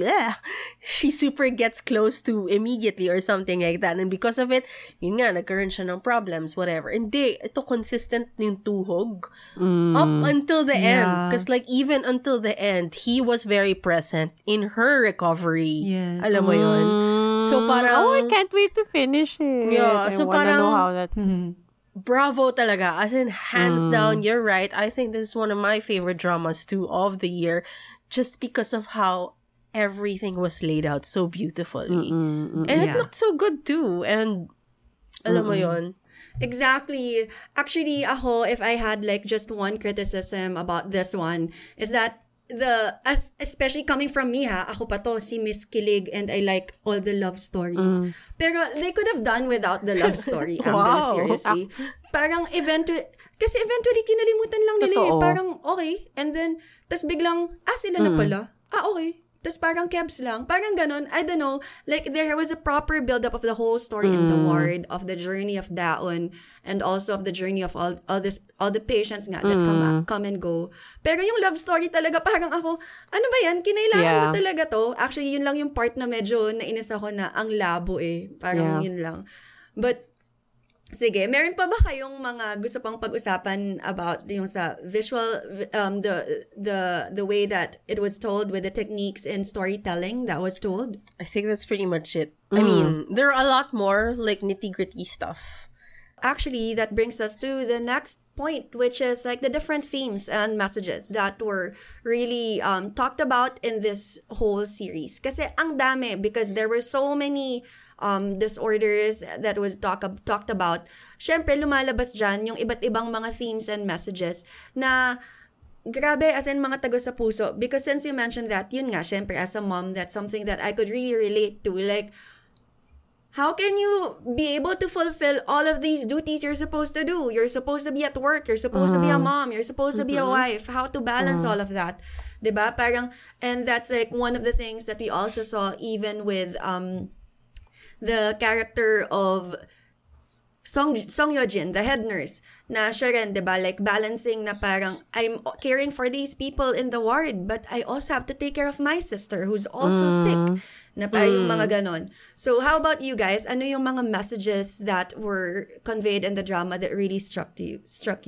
super gets close to immediately or something like that, and because of it yun nga nagkaroon siya ng problems, whatever. Hindi, ito consistent yung tuhog up until the end, because like even until the end he was very present in her recovery. Alam mo yun, so parang I can't wait to finish it. Yeah, I so wanna parang know how that bravo talaga. As in, hands down, you're right. I think this is one of my favorite dramas too of the year, just because of how everything was laid out so beautifully. And it looked so good too. And alam mo yun. Exactly. Actually, ako, if I had like just one criticism about this one, is that especially coming from me ako pa to, si Miss Kilig, and I like all the love stories. Pero they could have done without the love story angle, seriously. Parang eventually kinalimutan lang nila eh. Parang okay, and then tas biglang sila na pala. Okay. Tas parang kebs lang. Parang ganon. I don't know. Like, there was a proper build-up of the whole story in The Ward, of the journey of Daon, and also of the journey of all the patients nga that come and go. Pero yung love story talaga, parang ako, ano ba yan? Kinailangan ba talaga to? Actually, yun lang yung part na medyo nainis ako na ang labo eh. Parang yun lang. But, sige, meron pa ba kayong mga gusto pang pag-usapan about yung sa visual, the way that it was told, with the techniques in storytelling that was told? I think that's pretty much it. I mean, there are a lot more like nitty-gritty stuff. Actually, that brings us to the next point, which is like the different themes and messages that were really talked about in this whole series. Kasi ang dami, because there were so many disorders that was talked about. Syempre, lumalabas dyan yung iba't ibang mga themes and messages na grabe, as in mga tago sa puso. Because since you mentioned that, yun nga, syempre, as a mom, that's something that I could really relate to. Like, how can you be able to fulfill all of these duties you're supposed to do? You're supposed to be at work. You're supposed to be a mom. You're supposed to be a wife. How to balance all of that? Diba? Parang, and that's like one of the things that we also saw even with the character of Song Yojin, the head nurse, na siya rin, diba, like balancing na parang, I'm caring for these people in the ward, but I also have to take care of my sister who's also sick. Na parang yung mga ganon. So, how about you guys? Ano yung mga messages that were conveyed in the drama that really struck you?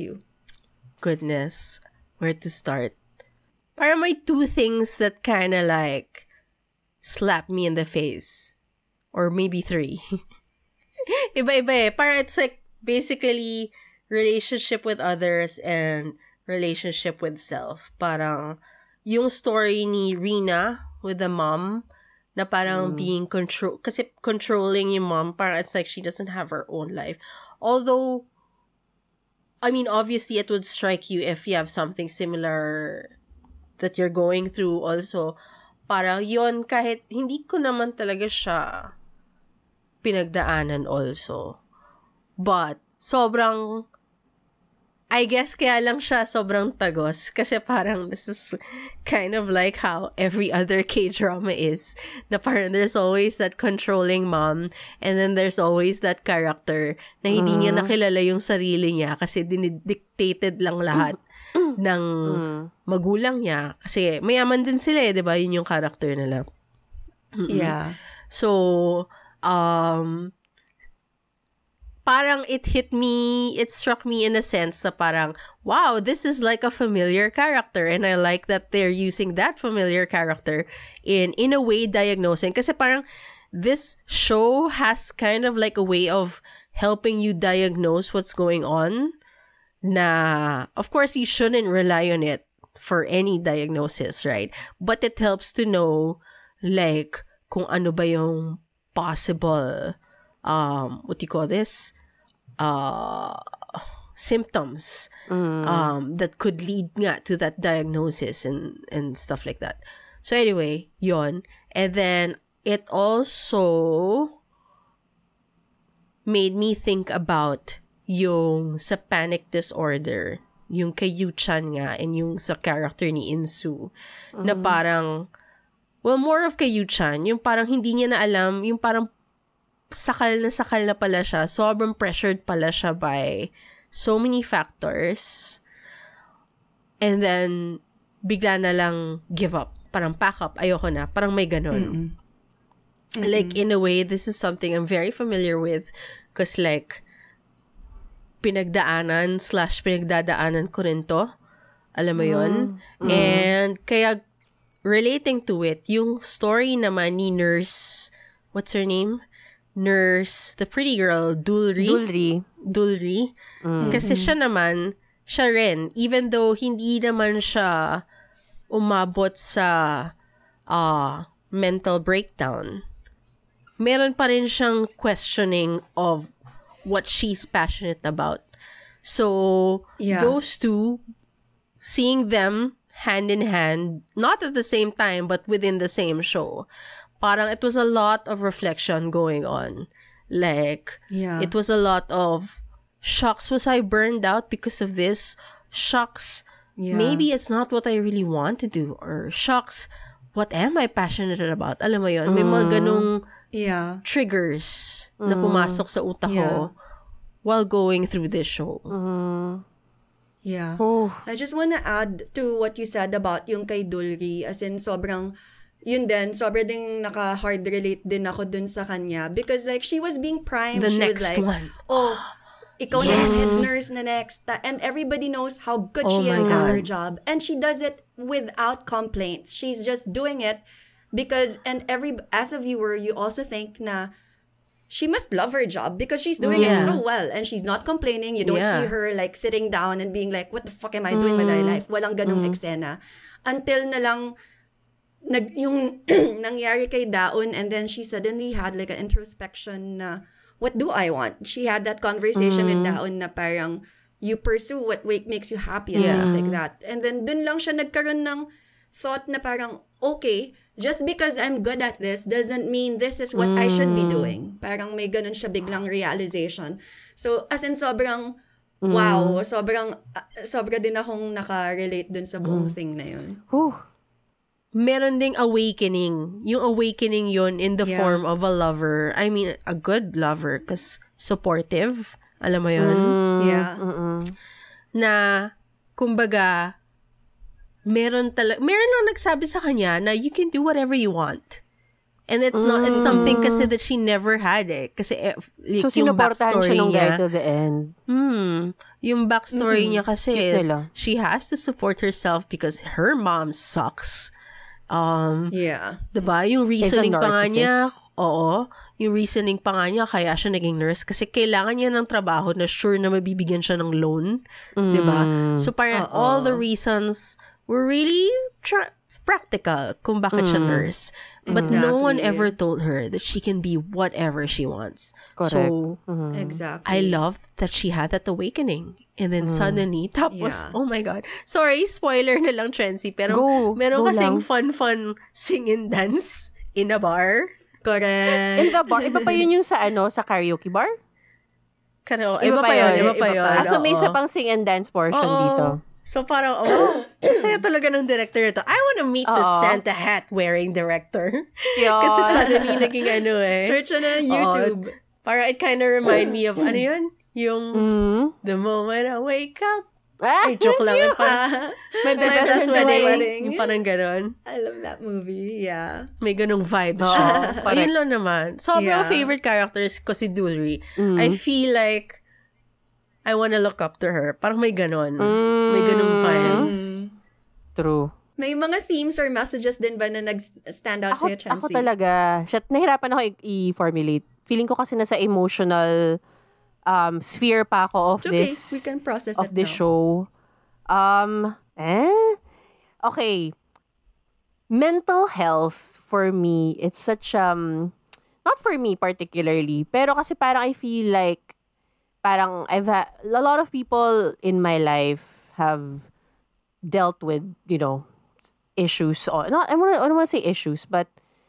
Goodness, where to start? Parang may two things that kind of like slap me in the face. Or maybe three. Iba-iba eh. Parang it's like basically relationship with others and relationship with self. Parang yung story ni Rina with the mom na parang being kasi controlling yung mom. Parang it's like she doesn't have her own life. Although, I mean, obviously, it would strike you if you have something similar that you're going through also. Parang yon, kahit hindi ko naman talaga siya pinagdaanan also. But, sobrang, I guess kaya lang siya sobrang tagos kasi parang this is kind of like how every other K-drama is. Na parang there's always that controlling mom and then there's always that character na hindi niya nakilala yung sarili niya kasi dinidictated lang lahat ng magulang niya. Kasi mayaman din sila di ba? Yun yung character nila. Yeah. So, parang it struck me in a sense na parang, wow, this is like a familiar character and I like that they're using that familiar character in a way diagnosing. Kasi parang this show has kind of like a way of helping you diagnose what's going on na, of course, you shouldn't rely on it for any diagnosis, right? But it helps to know, like, kung ano ba yung possible what do you call this? Symptoms that could lead nga to that diagnosis and stuff like that. So anyway, yon. And then it also made me think about yung sa panic disorder, yung kay Yu-chan nga and yung sa character ni Insu na parang, well, more of kay Yu-chan, yung parang hindi niya na alam, yung parang sakal na pala siya. Sobrang pressured pala siya by so many factors. And then, bigla na lang give up. Parang pack up. Ayoko na. Parang may ganun. Like, in a way, this is something I'm very familiar with. Because like, pinagdaanan/pinagdadaanan ko rin to. Alam mo yun? And kaya, relating to it, yung story naman ni Nurse, what's her name? Nurse, the pretty girl, Dulri. Kasi siya naman, siya rin, even though hindi naman siya umabot sa mental breakdown, meron pa rin siyang questioning of what she's passionate about. So, those two, seeing them hand in hand, not at the same time, but within the same show, parang it was a lot of reflection going on. Like, it was a lot of, shucks, was I burned out because of this? Shucks, maybe it's not what I really want to do. Or, shucks, what am I passionate about? Alam mo yun, may mga ganung triggers na pumasok sa utak ko while going through this show. Yeah. I just want to add to what you said about yung kay Dulri, as in sobrang, yun din, sobrang ding naka-hard relate din ako dun sa kanya. Because like, she was being primed. The she next was like, one. oh, ikaw na yung head nurse na next. And everybody knows how good she is at her job. And she does it without complaints. She's just doing it because, and as a viewer, you also think na she must love her job because she's doing it so well. And she's not complaining. You don't see her like sitting down and being like, what the fuck am I doing with my life? Walang ganung eksena. Until na lang, yung nangyari kay Daon, and then she suddenly had like an introspection na, what do I want? She had that conversation with Daon na parang, you pursue what makes you happy and things like that. And then dun lang siya nagkaroon ng thought na parang, okay, just because I'm good at this doesn't mean this is what I should be doing. Parang may ganun siya biglang realization. So, as in sobrang, wow, sobra din akong naka-relate dun sa buong thing na yun. Meron ding awakening. Yung awakening yun in the form of a lover. I mean, a good lover kasi supportive. Alam mo yun? Na, kumbaga, meron lang nagsabi sa kanya na you can do whatever you want. And it's something kasi that she never had eh. Kasi like, so, sinuportahan siya nung guy to the end. Yung backstory niya kasi is, she has to support herself because her mom sucks. Diba? Yung reasoning pa nga niya, yung reasoning pa nga niya, kaya siya naging nurse kasi kailangan niya ng trabaho na sure na mabibigyan siya ng loan. Diba? So parang all the reasons were really practical kung bakit siya nurse. But no one Exactly. ever told her that she can be whatever she wants. Correct. So, Exactly. I love that she had that awakening. And then suddenly, tapos, Yeah. oh my God. Sorry, spoiler na lang, Trency. Pero Go. meron Go kasing lang. fun sing and dance in a bar. Correct. In the bar, iba pa yun yung sa sa karaoke bar? Iba pa yun. Iba pa. So may oo. isa pang sing and dance portion Oo. dito. So parang, saya talaga ng director ito. I wanna meet the Oo. Santa hat wearing director. Yun. Kasi suddenly naging Search na YouTube. Parang it kind of remind me of, ano yun? Yung, the moment I wake up. Ay, joke lang. Yung parang, my best My friend's best friend's wedding. wedding. Yung parang ganon. I love that movie. Yeah. May ganong vibes Oo, siya. correct. Ayun lang naman. Sobrang Yeah. favorite characters ko si Dulry. I feel like I wanna look up to her. Parang may ganon. May ganong vibes. True. May mga themes or messages din ba na nag-stand out sa'yo, Chansey? Ako talaga, nahirapan ako i-formulate. Feeling ko kasi nasa emotional sphere pa ako of It's okay. this We can process of it this now. show. Okay. Mental health for me, it's such not for me particularly, pero kasi parang I feel like parang a lot of people in my life have dealt with, issues or not I don't want to say issues, but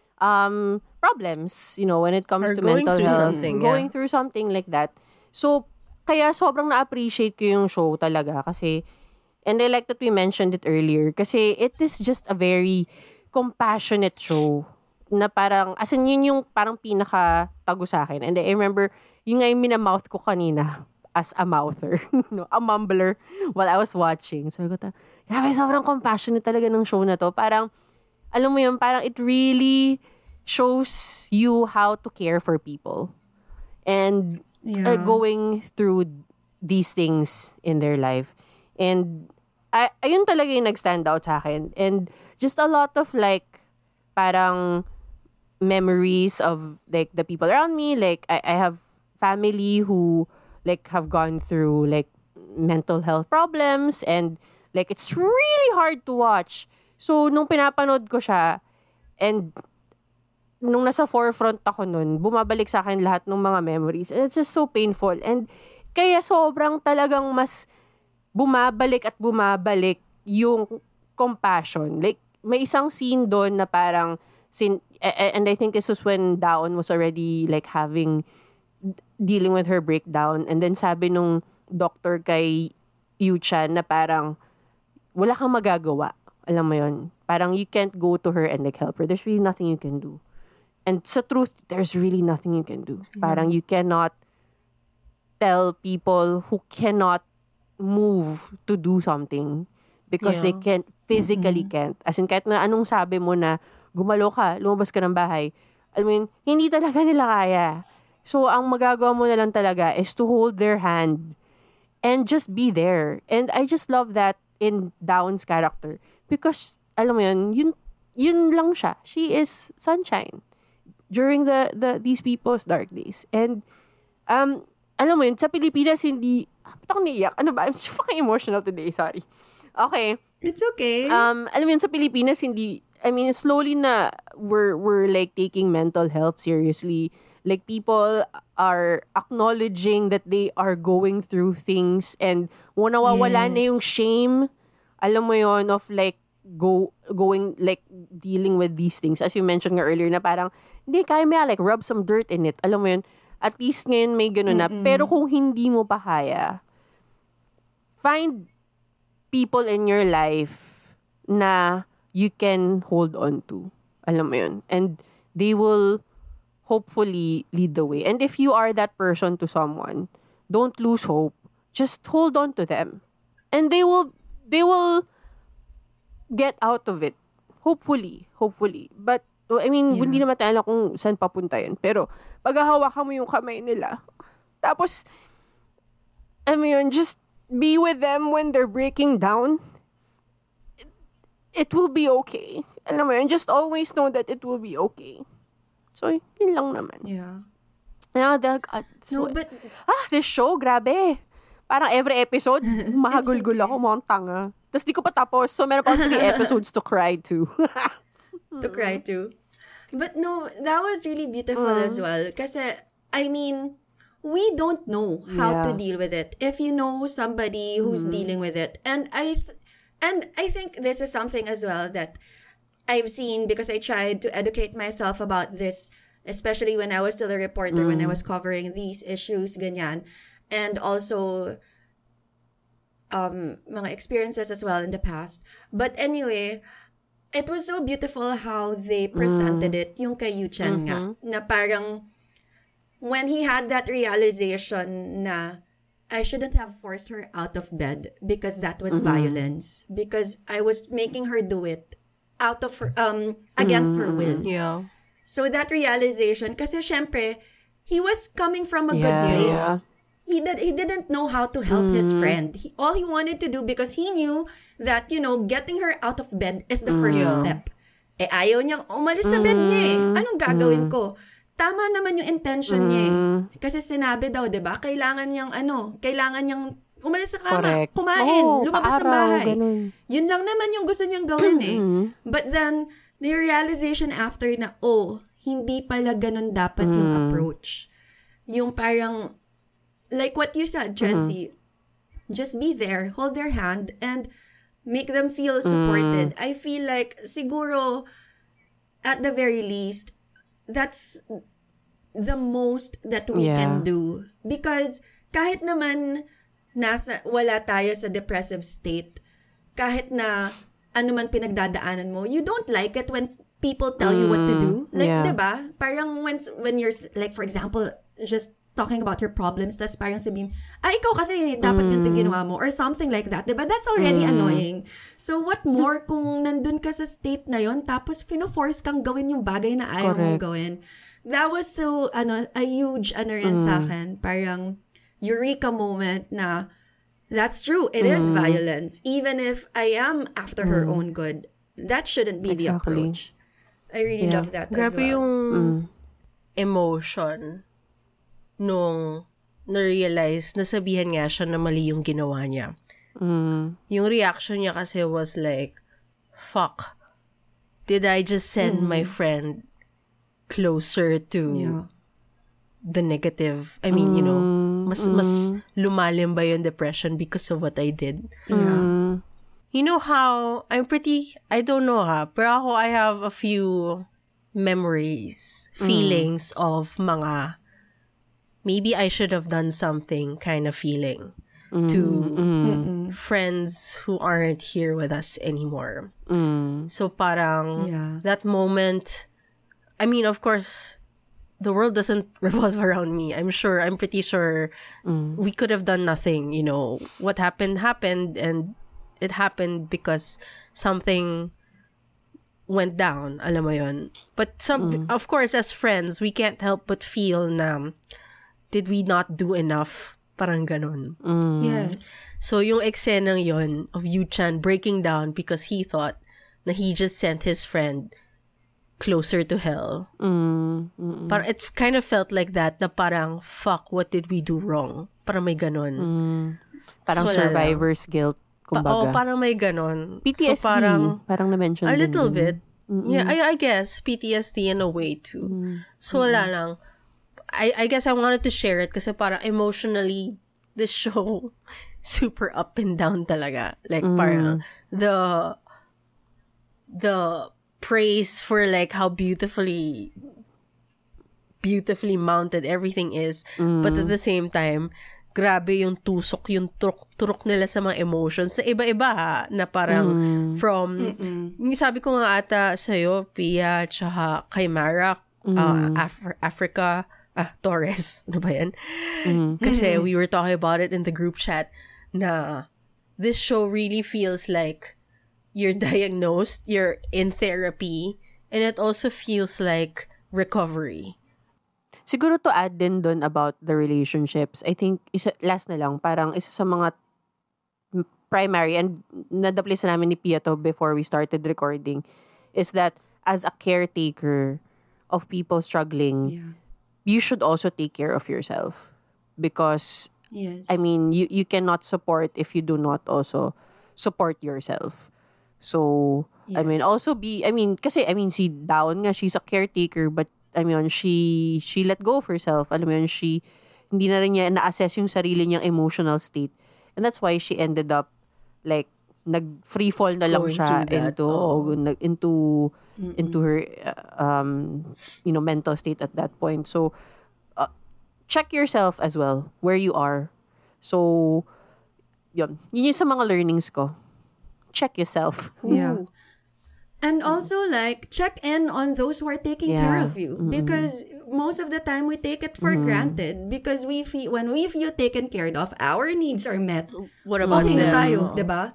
problems, when it comes Or to going mental through health, something, going yeah. through something like that. So kaya sobrang na-appreciate ko yung show talaga kasi, and I like that we mentioned it earlier, kasi it is just a very compassionate show na parang, as in yun yung parang pinaka-tago sa akin. And I remember, yung nga yung minamouth ko kanina as a mouther, a mumbler while I was watching. So, grabe, sobrang compassionate talaga ng show na to. Parang, alam mo yun, parang it really shows you how to care for people. And Yeah. going through these things in their life. And ayun talaga yung nag-stand out sa akin. And just a lot of parang memories of the people around me. I have family who have gone through mental health problems, and it's really hard to watch. So nung pinapanood ko siya, and nung nasa forefront ako nun, bumabalik sa akin lahat ng mga memories. And it's just so painful. And kaya sobrang talagang mas bumabalik at bumabalik yung compassion. May isang scene doon na parang, and I think this was when Daon was already dealing with her breakdown. And then sabi nung doctor kay Yu-chan na parang, wala kang magagawa. Alam mo yun? Parang you can't go to her and help her. There's really nothing you can do. And sa truth, there's really nothing you can do. Parang you cannot tell people who cannot move to do something because they can't, physically can't. As in, kahit na anong sabi mo na gumalo ka, lumabas ka ng bahay, alam mo yun, hindi talaga nila kaya. So, ang magagawa mo na lang talaga is to hold their hand and just be there. And I just love that in Dawn's character because, alam mo yun lang siya. She is sunshine during these people's dark days. And, alam mo yun, sa Pilipinas, hindi, ba't ako naiyak? Ano ba? I'm so fucking emotional today, sorry. Okay. It's okay. Alam mo yun, sa Pilipinas, hindi, slowly na, we're taking mental health seriously. People are acknowledging that they are going through things and nawawala na yung shame, alam mo yun, of going dealing with these things. As you mentioned nga earlier na parang, hindi, kaya mo rub some dirt in it. Alam mo yun, at least ngayon may gano'n na. Pero kung hindi mo pa kaya, find people in your life na you can hold on to. Alam mo yun. And they will hopefully lead the way. And if you are that person to someone, don't lose hope. Just hold on to them. And they will get out of it. Hopefully. But, hindi naman tayo alam kung saan papunta yun. Pero, pag hawakan mo yung kamay nila, tapos, just be with them when they're breaking down, it will be okay. Alam mo yun, just always know that it will be okay. So, yun lang naman. Yeah. This show, grabe. Parang every episode, mahagulgul ako, mukhang tanga. Tapos di ko pa tapos. So, meron pa akong 3 episodes to cry to. To cry to. But no, that was really beautiful as well. Kasi, I mean, we don't know how to Yeah. deal with it. If you know somebody who's dealing with it. And I think this is something as well that I've seen because I tried to educate myself about this, especially when I was still a reporter, when I was covering these issues, ganyan. And also, mga experiences as well in the past. But anyway, it was so beautiful how they presented it, yung kay Yu-chan nga, na parang, when he had that realization na, I shouldn't have forced her out of bed because that was violence. Because I was making her do it out of her, against her will. Yeah. So that realization, kasi syempre, he was coming from a good Yeah. place. He didn't know how to help his friend. All he wanted to do, because he knew that, getting her out of bed is the first step. Ayaw niyang umalis sa bed niya eh. Anong gagawin ko? Tama naman yung intention niya eh. Kasi sinabi daw, 'di ba? Kailangan niyang umalis sa kama, Correct. kumain, lumabas ng paaraw, bahay. ganun. Yun lang naman yung gusto niyang gawin eh. But then, the realization after na, hindi pala ganun dapat yung approach. Yung parang, like what you said, Trency, just be there, hold their hand, and make them feel supported. I feel like, siguro, at the very least, that's the most that we can do. Because, kahit naman, wala tayo sa depressive state, kahit na, ano man pinagdadaanan mo, you don't like it when people tell you what to do. Like, diba? Parang when you're, like, for example, just talking about your problems, tas parang sabihin, ikaw kasi dapat ganito ginawa mo, or something like that, diba? That's already annoying. So, what more kung nandun ka sa state na yon, tapos fino-force kang gawin yung bagay na ayaw mong gawin. That was so, a huge, rin sa akin, parang, eureka moment na, that's true, it is violence. Even if I am after her own good, that shouldn't be the approach. I really love that as Grabe well. yung emotion nung na-realize, nasabihan nga siya na mali yung ginawa niya. Yung reaction niya kasi was like, fuck, did I just send my friend closer to the negative? I mean, mas lumalim ba yung depression because of what I did? Yeah. You know how, I don't know pero ako, I have a few memories, feelings of mga, maybe I should have done something kind of feeling to friends who aren't here with us anymore. So parang, that moment, I mean, of course, the world doesn't revolve around me. I'm pretty sure we could have done nothing, what happened, and it happened because something went down, alam mo yun. But of course, as friends, we can't help but feel na, did we not do enough? Parang ganon. Yes. So, yung eksenang yon of Yu-chan breaking down because he thought na he just sent his friend closer to hell. Parang it kind of felt like that, na parang, fuck, what did we do wrong? Parang may ganon. Parang So, survivor's guilt, kumbaga. parang may ganon. PTSD, So, parang na-mention a din little dun. bit. Yeah, I guess PTSD in a way too. So wala lang. I guess I wanted to share it kasi parang emotionally this show super up and down talaga. Like parang the praise for like how beautifully mounted everything is, but at the same time, grabe yung tusok, yung turok nila sa mga emotions na iba-iba na parang from, yung sabi ko nga ata sa'yo, Pia, tsaka kay Mara, Africa, Torres, ano ba yan? Kasi we were talking about it in the group chat na this show really feels like you're diagnosed, you're in therapy, and it also feels like recovery. Siguro to add din dun about the relationships, I think, last na lang, parang isa sa mga primary, and nadaplisa namin ni Pia to before we started recording, is that as a caretaker of people struggling, you should also take care of yourself. Because, Yes. I mean, you cannot support if you do not also support yourself. So, I mean, also si Dawn nga, she's a caretaker, but, she let go of herself. Alam mo yun, hindi na rin niya na-assess yung sarili niyang emotional state. And that's why she ended up, like, nag-free fall na lang Going siya through that. into her, mental state at that point. So, check yourself as well, where you are. So, yun yung sa mga learnings ko. Check yourself. Yeah. And also, like, check in on those who are taking care Yeah. of you. Because most of the time, we take it for granted. Because when we feel taken care of, our needs are met. What about Okay na them? tayo, diba?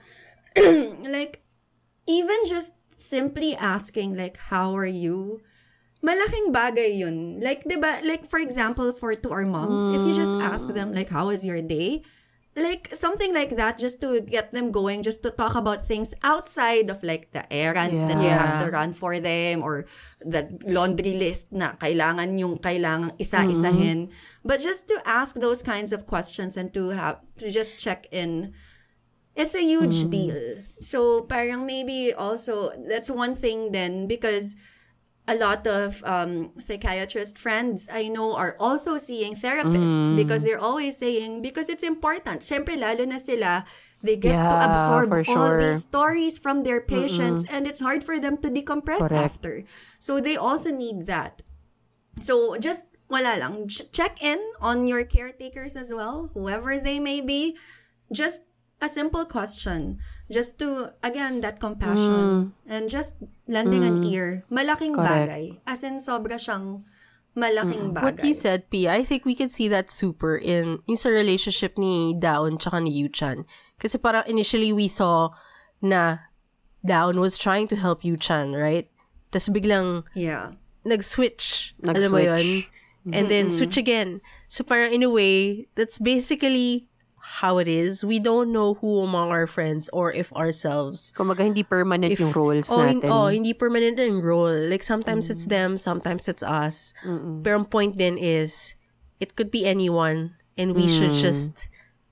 Like, even just simply asking, like, how are you? Malaking bagay yun. Like, diba? Like, for example, to our moms, if you just ask them, like, how was your day? Like, something like that, just to get them going, just to talk about things outside of, like, the errands that you have to run for them, or the laundry list na kailangan isa-isahin. But just to ask those kinds of questions and to just check in, it's a huge deal. So, parang maybe also, that's one thing then, because a lot of psychiatrist friends I know are also seeing therapists because they're always saying, because it's important. Siyempre, lalo na sila, they get to absorb for all sure. these stories from their patients and it's hard for them to decompress after. So they also need that. So just, wala lang, check in on your caretakers as well, whoever they may be. Just a simple question. Just to, again, that compassion. And just lending an ear. Malaking Correct. bagay. As in, sobra siyang malaking bagay. What you said, Pia, I think we can see that super in sa relationship ni Daon tsaka ni Yuchan. Kasi parang initially we saw na Daon was trying to help Yuchan, right? Tapos biglang Yeah. nag-switch. Alam mo yun? And then switch again. So parang in a way, that's basically how it is. We don't know who among our friends or if ourselves. Kumaga, hindi permanent yung roles natin. Hindi permanent yung role. Like, sometimes it's them, sometimes it's us. Pero ang point din is, it could be anyone, and we should just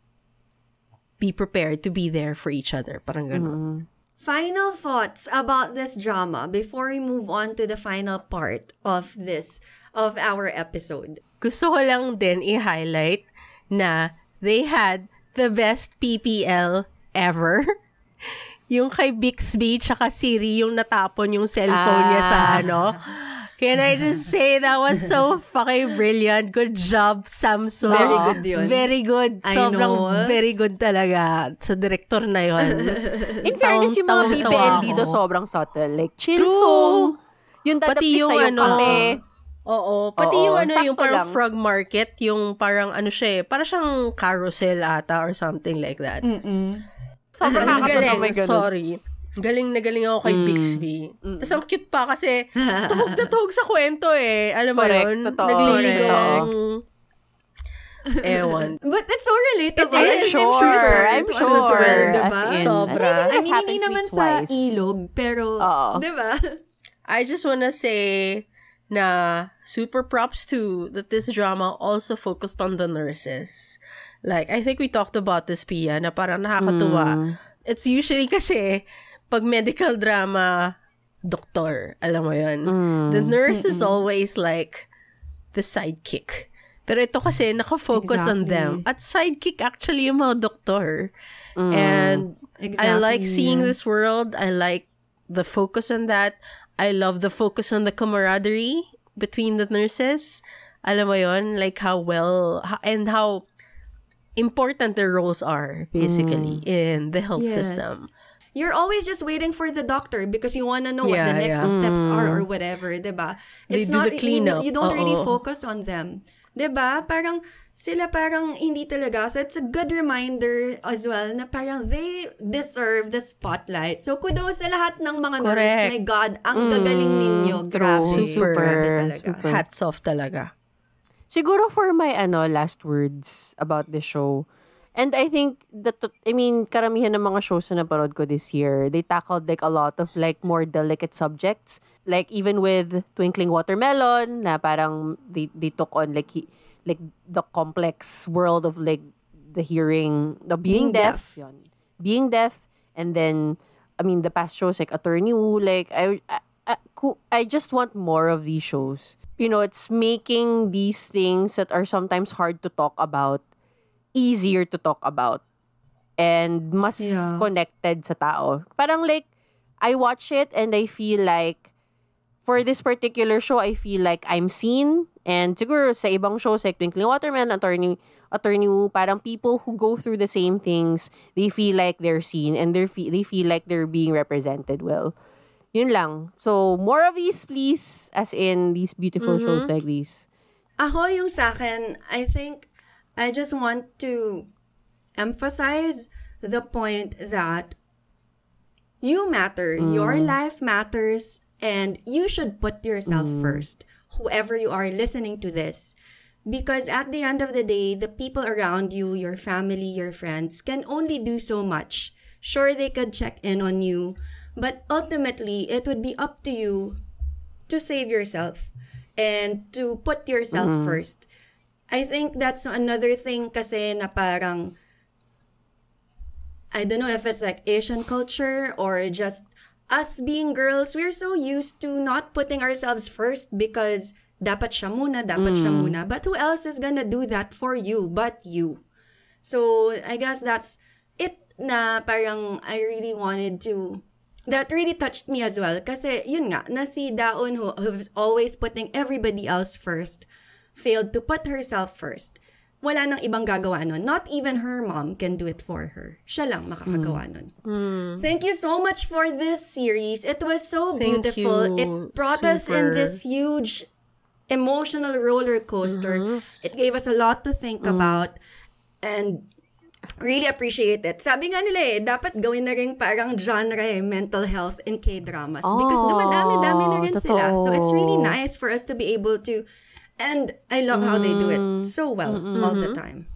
be prepared to be there for each other. Parang ganun. Final thoughts about this drama before we move on to the final part of our episode. Gusto ko lang din i-highlight na they had the best PPL ever. Yung kay Bixby tsaka Siri, yung natapon yung cellphone niya sa Can I just say that was so fucking brilliant. Good job, Samsung. Very good yun. Very good. I Sobrang know. very good talaga sa director na yun. In fairness, yung mga Tawang-tawa BPL ako. dito sobrang subtle. Like, chill song. Yung dadapis Pati yung sa'yo kape. Oo. Pati Oo, yung yung sakto parang lang. frog market, yung parang siya parang siyang carousel ata or something like that. Sobrang nakakatawa may ganun. Sorry. Galing na galing ako kay Bixby. Tapos ang cute pa kasi tuhog na tuhog sa kwento eh. Alam mo Correct, yun? totoo. Naglilingong. Ewan. But it's so relatable. It is. And it's Sure, super I'm to us as sure. well, diba? As in, Sobra. I think I this mean, happened hindi to me naman sa twice. ilog, pero, Oo. diba? I just wanna say na super props to that this drama also focused on the nurses. Like, I think we talked about this, Pia, na parang nakakatuwa. It's usually kasi, pag medical drama, doktor, alam mo yun. The nurse is always like the sidekick. Pero ito kasi, nakafocus on them. At sidekick actually yung mga doktor. And I like seeing this world. I like the focus on that. I love the focus on the camaraderie between the nurses. Alam mo yun? Like how important their roles are, basically, in the health Yes. system. You're always just waiting for the doctor because you want to know what the Yeah, next yeah. steps are or whatever, diba? They do the cleanup. You don't really Oo. focus on them. Diba? Parang, sila parang hindi talaga. So, it's a good reminder as well na parang they deserve the spotlight. So, kudos sa lahat ng mga nurse. Correct. My God, ang gagaling ninyo. Grabe. Super. Grabe talaga. Super. Hats off talaga. Siguro for my last words about the show. And I think karamihan ng mga shows na naparod ko this year, they tackled like a lot of like more delicate subjects. Like even with Twinkling Watermelon, na parang they took on like the complex world of like the hearing, the being deaf. Yun. Being deaf And then, I mean, the past shows like Attorney Woo, like, I just want more of these shows. You know, it's making these things that are sometimes hard to talk about easier to talk about and mas connected sa tao. Parang like, I watch it and I feel like, for this particular show, I feel like I'm seen. And siguro sa ibang shows like Twinkling Watermelon, Attorney Woo, parang people who go through the same things, they feel like they're seen and they feel like they're being represented well. Yun lang. So, more of these, please, as in these beautiful shows like these. Ako, yung sa akin, I think I just want to emphasize the point that you matter. Your life matters, and you should put yourself first, whoever you are listening to this. Because at the end of the day, the people around you, your family, your friends, can only do so much. Sure, they could check in on you, but ultimately, it would be up to you to save yourself and to put yourself first. I think that's another thing kasi na parang, I don't know if it's like Asian culture or just us being girls, we're so used to not putting ourselves first because dapat siya muna. But who else is gonna do that for you but you? So, I guess that's it na parang I really wanted to, that really touched me as well. Kasi yun nga, na si Daon who's always putting everybody else first, failed to put herself first. Wala nang ibang gagawa nun. Not even her mom can do it for her. Siya lang makakagawa nun. Thank you so much for this series. It was so beautiful. It brought us in this huge emotional roller coaster. It gave us a lot to think about and really appreciate it. Sabi nga nila dapat gawin na rin parang genre mental health in K-dramas because dumadami-dami na rin sila. So it's really nice for us to be able to, and I love how they do it so well all the time.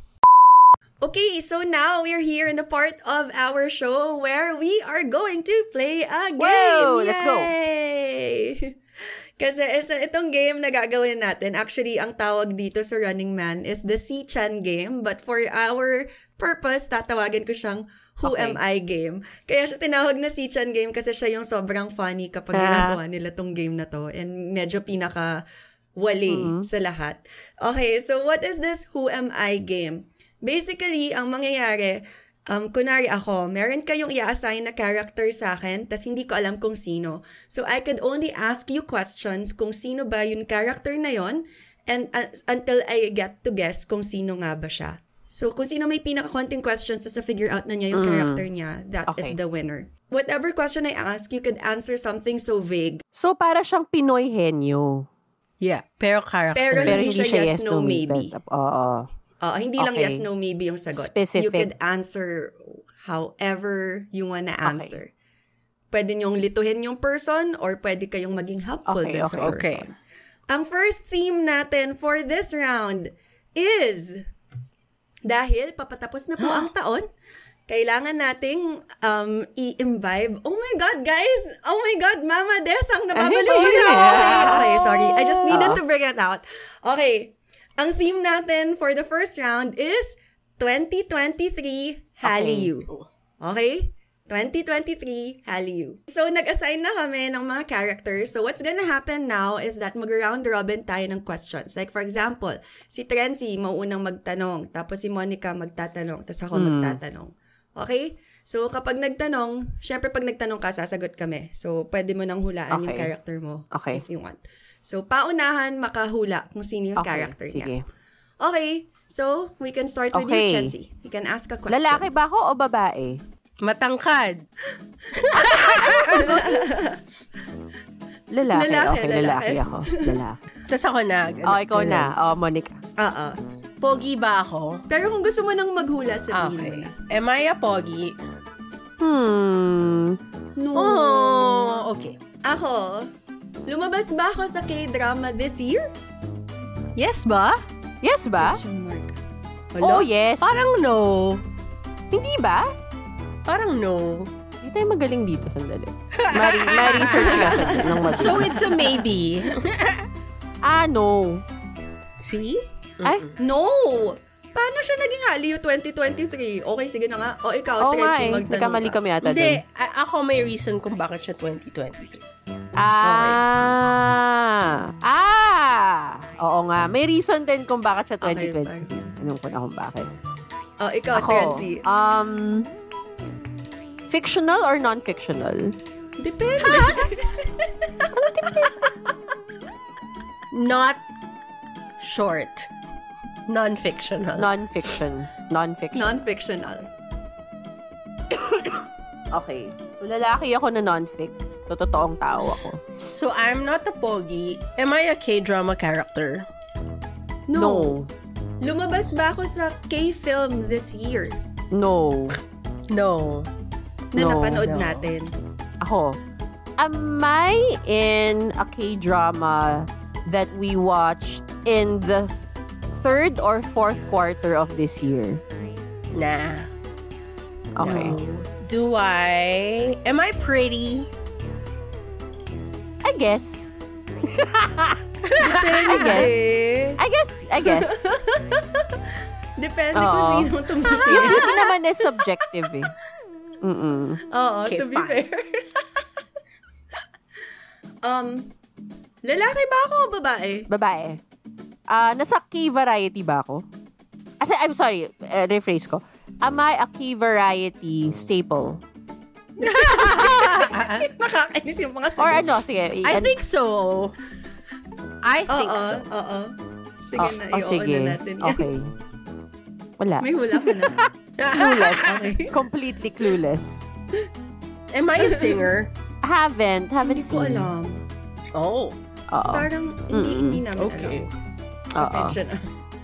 Okay, so now we're here in the part of our show where we are going to play a game. Whoa, let's go. Yay! Kasi itong game na gagawin natin, actually, ang tawag dito sa Running Man is the Si-chan game. But for our purpose, tatawagin ko siyang Who Am I game. Kaya siya tinawag na Si-chan game kasi siya yung sobrang funny kapag ginagawa nila tong game na to. And medyo pinaka-wali sa lahat. Okay, so what is this Who Am I game? Basically, ang mangyayari, kunwari ako, meron kayong i-assign na character sa akin, tas hindi ko alam kung sino. So, I could only ask you questions kung sino ba yung character na yon and until I get to guess kung sino nga ba siya. So, kung sino may pinaka-konting questions tas na-figure out na niya yung character niya, that is the winner. Whatever question I ask, you could answer something so vague. So, para siyang Pinoy henyo. Yeah, pero character. Pero hindi siya yes, no, maybe. Oo. Hindi lang yes, no, maybe yung sagot. Specific. You could answer however you wanna answer. Pwede niyong lituhin yung person or pwede kayong maging helpful din sa person. Ang first theme natin for this round is, dahil papatapos na po ang taon, kailangan nating i-imbibe. Oh my God, guys! Oh my God, Mama Des, ang nababaliw na. Okay, sorry. I just needed to bring it out. Okay. Ang theme natin for the first round is 2023 Hallyu. Okay? 2023 Hallyu. So, nag-assign na kami ng mga characters. So, what's gonna happen now is that mag-round robin tayo ng questions. Like, for example, si Trency mauunang magtanong, tapos si Monica magtatanong, tapos ako magtatanong. Okay? So, kapag nagtanong, syempre pag nagtanong ka, sasagot kami. So, pwede mo nang hulaan yung character mo if you want. So, paunahan makahula kung sino yung character niya. Okay. So, we can start with you, Chency. You can ask a question. Lalaki ba ako o babae? Matangkad. Lalaki. Okay, lalaki ako. Lalaki. Tapos ako na. Ikaw na. Monica. Pogi ba ako? Pero kung gusto mo nang maghula, sabihin mo na. Am I a pogi? No. Oh, okay. Ako, lumabas ba ako sa K-drama this year? Yes ba? Yes ba? Question mark. Oh, yes. Parang no. Hindi ba? Parang no. Hindi tayo magaling dito, sandali. Ma-research natin ng mag- So, it's a maybe. No. See? Ay? No! Paano siya naging Hallyu 2023? Okay, sige na nga. O, ikaw, Oo nga Trenzy, eh. magtanong Nagkamali ka. kami ata Hindi, dun. ako may reason kung bakit siya 2023. Oo nga. May reason din kung bakit siya Okay, 2020. Anong ko na kung bakit. O, ikaw, Ako, Trenzy. fictional or non-fictional? Depende. Not short. Non-fictional. Non-fiction. Non-fiction. Non-fictional. Okay. So, lalaki ako na non-fic. Totoong tao ako. So, I'm not a pogi. Am I a K-drama character? No. Lumabas ba ako sa K-film this year No. No. na No, napanood no. natin? Ako. Am I in a K-drama that we watched in the third or fourth quarter of this year? Nah. Okay. No. Am I pretty? I guess. Depende. I guess. Depende Oo. kung sinong Yung tumitingin. beauty naman is subjective eh. Oo, Okay, to be fine. fair. Lalaki ba ako o babae? Babae. Nasa key variety ba ako? I'm sorry, rephrase ko. Am I a key variety staple? Nakakainis yung mga Or sagot. ano, sige. I think so. I think so. Oo. Sige na, sige. na natin yan. Okay. Wala. May hula ka na. Clueless. Okay. Completely clueless. Am I a singer? Haven't Hindi ko seen. alam. Oh. Oo. Parang hindi namin Okay. alam. Pasensya na.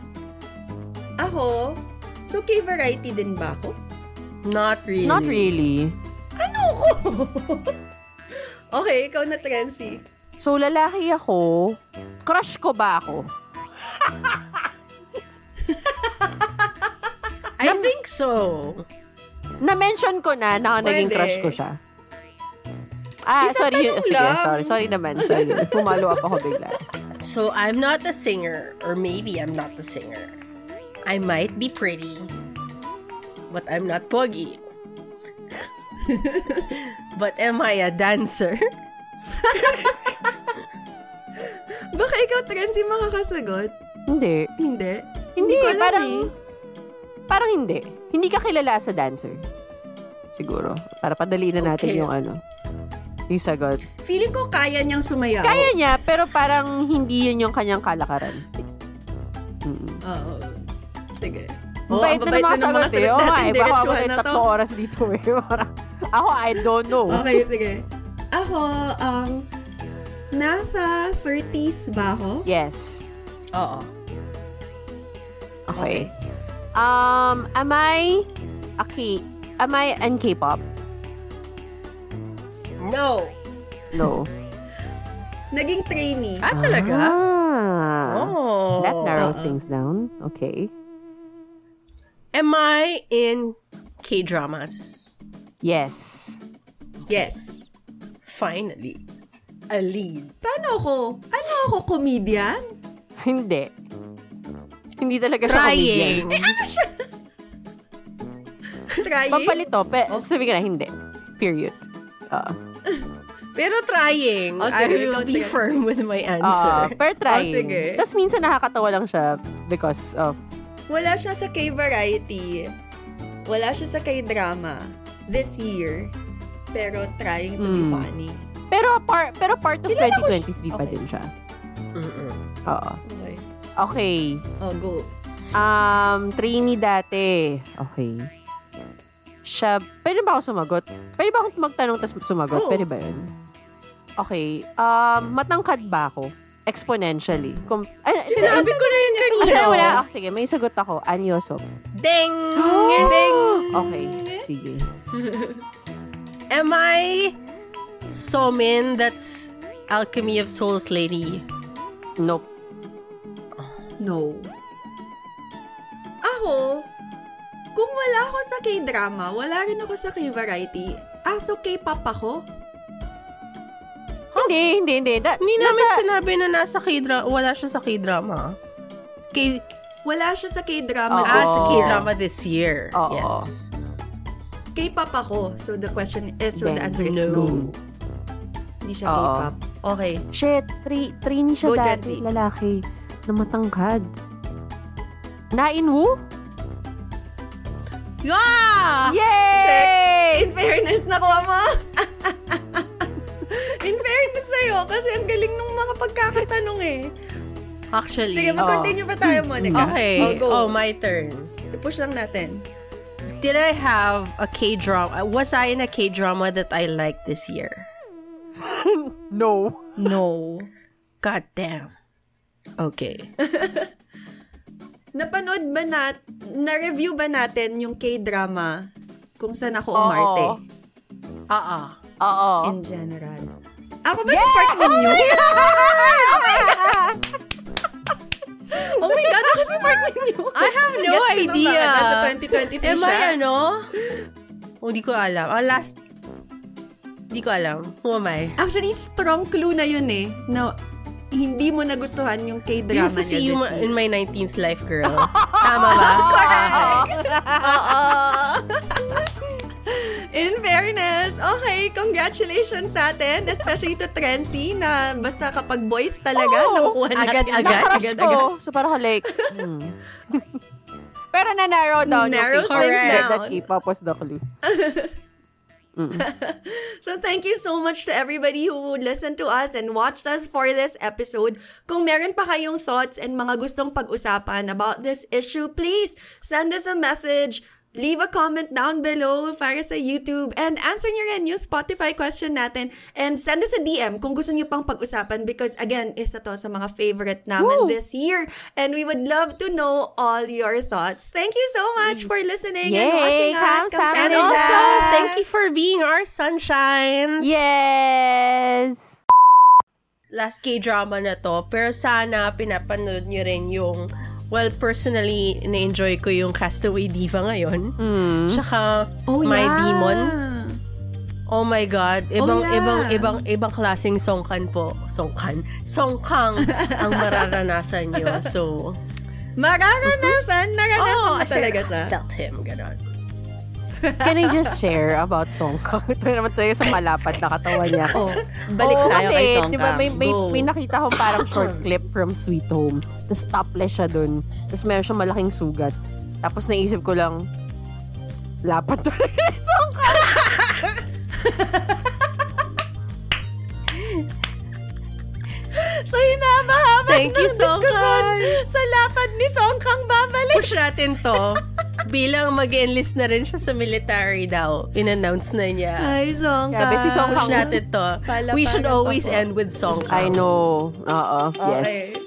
Ako, so K-variety din ba ako? Not really. Not really. Ano ko? Okay, ikaw na, Trenzy. So, lalaki ako. Crush ko ba ako? I think so. Na-mention ko na naging Pwede. crush ko siya. Isang Sorry. tanong Sige, lang. sorry naman. Sorry. Pumalo up ako bigla. So I'm not a singer, or maybe I'm not the singer. I might be pretty, but I'm not pogi. But am I a dancer? Baka ikaw, Trenzy, makakasagot? Hindi. Hindi. Hindi, ko alam parang hindi. Hindi ka kilala sa dancer. Siguro. Para padali na natin Okay. yung yung sagot. Feeling ko kaya niyang sumayaw. Kaya niya, pero parang hindi yun yung kanyang kalakaran. Oo. Sige. Mabait na mabait mga sagot eh. Oo nga, baka ako Diretsuhan na 3 oras dito eh. Parang, ako, I don't know. Okay, sige. Ako, nasa 30s ba ako? Yes. Oo. Okay. Am I in K-pop? No. No. Naging trainee. Ah, talaga? Oh. That narrows things down. Okay. Am I in K-dramas? Yes. Yes. Finally. A lead. Paano ako? Ano ako, comedian? Hindi. Hindi talaga siya Trying. comedian. Trying? Pampalito. Sabi ka na, hindi. Period. Pero trying. Oh, I sige, will ikaw, be Trenzy. firm with my answer. Per trying. sige. Tapos minsan nakakatawa lang siya because of Wala siya sa K-variety. Wala siya sa K-drama this year. Pero trying to be funny. Pero part of Kilala ko 2023 pa okay. din siya. Mm-mm. Oo. Okay. Okay. Oh, go. Trainee dati. Okay. Siya, pwede ba ako sumagot? Pwede ba akong magtanong tapos sumagot? Oo. Pwede ba yun? Okay. Matangkad ba ako? Exponentially. Sinabi ko na yun kanina. Wala. Sige, may sagot ako. Anyoso. Ding! Ding! Okay. Sige. Am I Somin, that's Alchemy of Souls lady? Nope. No. Ako, kung wala ako sa K-drama, wala rin ako sa K-variety. So K-pop ako? Hindi. Hindi namin sinabi na nasa K-drama. Wala siya sa K-drama. Wala siya sa K-drama. Oo. Sa K-drama this year. Oo. Yes. K-pop ako. So the question is, the Then, answer is no. no. Hindi siya Oo. K-pop. Okay. Shit, trainee siya Go, dati, Jency. lalaki, na matangkad. Na-inwoo? Yeah! Yay! In fairness, nakuha mo. In fairness sa'yo, kasi ang galing nung mga pagkakatanong eh. Actually. Sige, mag-continue pa tayo, Monica. Okay. Go. My turn. I-push lang natin. Did I have a K-drama? Was I in a K-drama that I liked this year? No. No. God damn. Okay. Napanood ba na-review ba natin yung K-drama kung saan ako umarte? Oo. In general. Ako ba si Park Min-yoon? Oh my God, ako si Park Min-yoon. I have no Gets ko na idea. ba? Nasa 2023 Am siya. I Hindi ko alam. Hindi ko alam. Who am I? Actually, strong clue na yun eh. Na hindi mo nagustuhan yung K-drama Used to see niya you this year. in my 19th life, girl. Tama ba? Correct! Oo. In fairness, okay, congratulations sa atin, especially to Trency na basta kapag boys talaga, nakukuha natin. Agad-agad. Ko. So parang like, Pero na-narrow down Narrows yung things K-pop. down. That K-pop was the clue. So thank you so much to everybody who listened to us and watched us for this episode. Kung meron pa kayong thoughts and mga gustong pag-usapan about this issue, please send us a message. Leave a comment down below para sa YouTube and answer nyo rin yung Spotify question natin and send us a DM kung gusto nyo pang pag-usapan because again, isa to sa mga favorite namin this year and we would love to know all your thoughts. Thank you so much for listening and watching us. Kamsahamnida. And also, thank you for being our sunshines. Yes! Last K-drama na to, pero sana pinapanood nyo rin yung personally, na-enjoy ko yung Castaway Diva ngayon. Tsaka, My Demon. Oh my God. Ibang klaseng songkan po. Songkang ang mararanasan nyo. So, Naranasan mo talaga siya. Felt him, gano'n. Can I just share about Songkang? Ito naman talaga sa malapad na katawan niya. Balik tayo kay kasi, Songkang. di ba, Go. may nakita ko parang short clip from Sweet Home. Tapos topless siya dun. Tapos meron siyang malaking sugat. Tapos naisip ko lang, lapad talaga yung Songkang. So, hinaba-haba Thank you, ng diskusyon Songkang. sa lapad ni Songkang babalik. Push natin to. Bilang mag-enlist na rin siya sa military daw. In-announce na niya. Ay, Songkang. Grabe, si Songkang. Push natin to. We should Palapagan always pa po. end with Songkang. I know. Oo. Yes. Okay.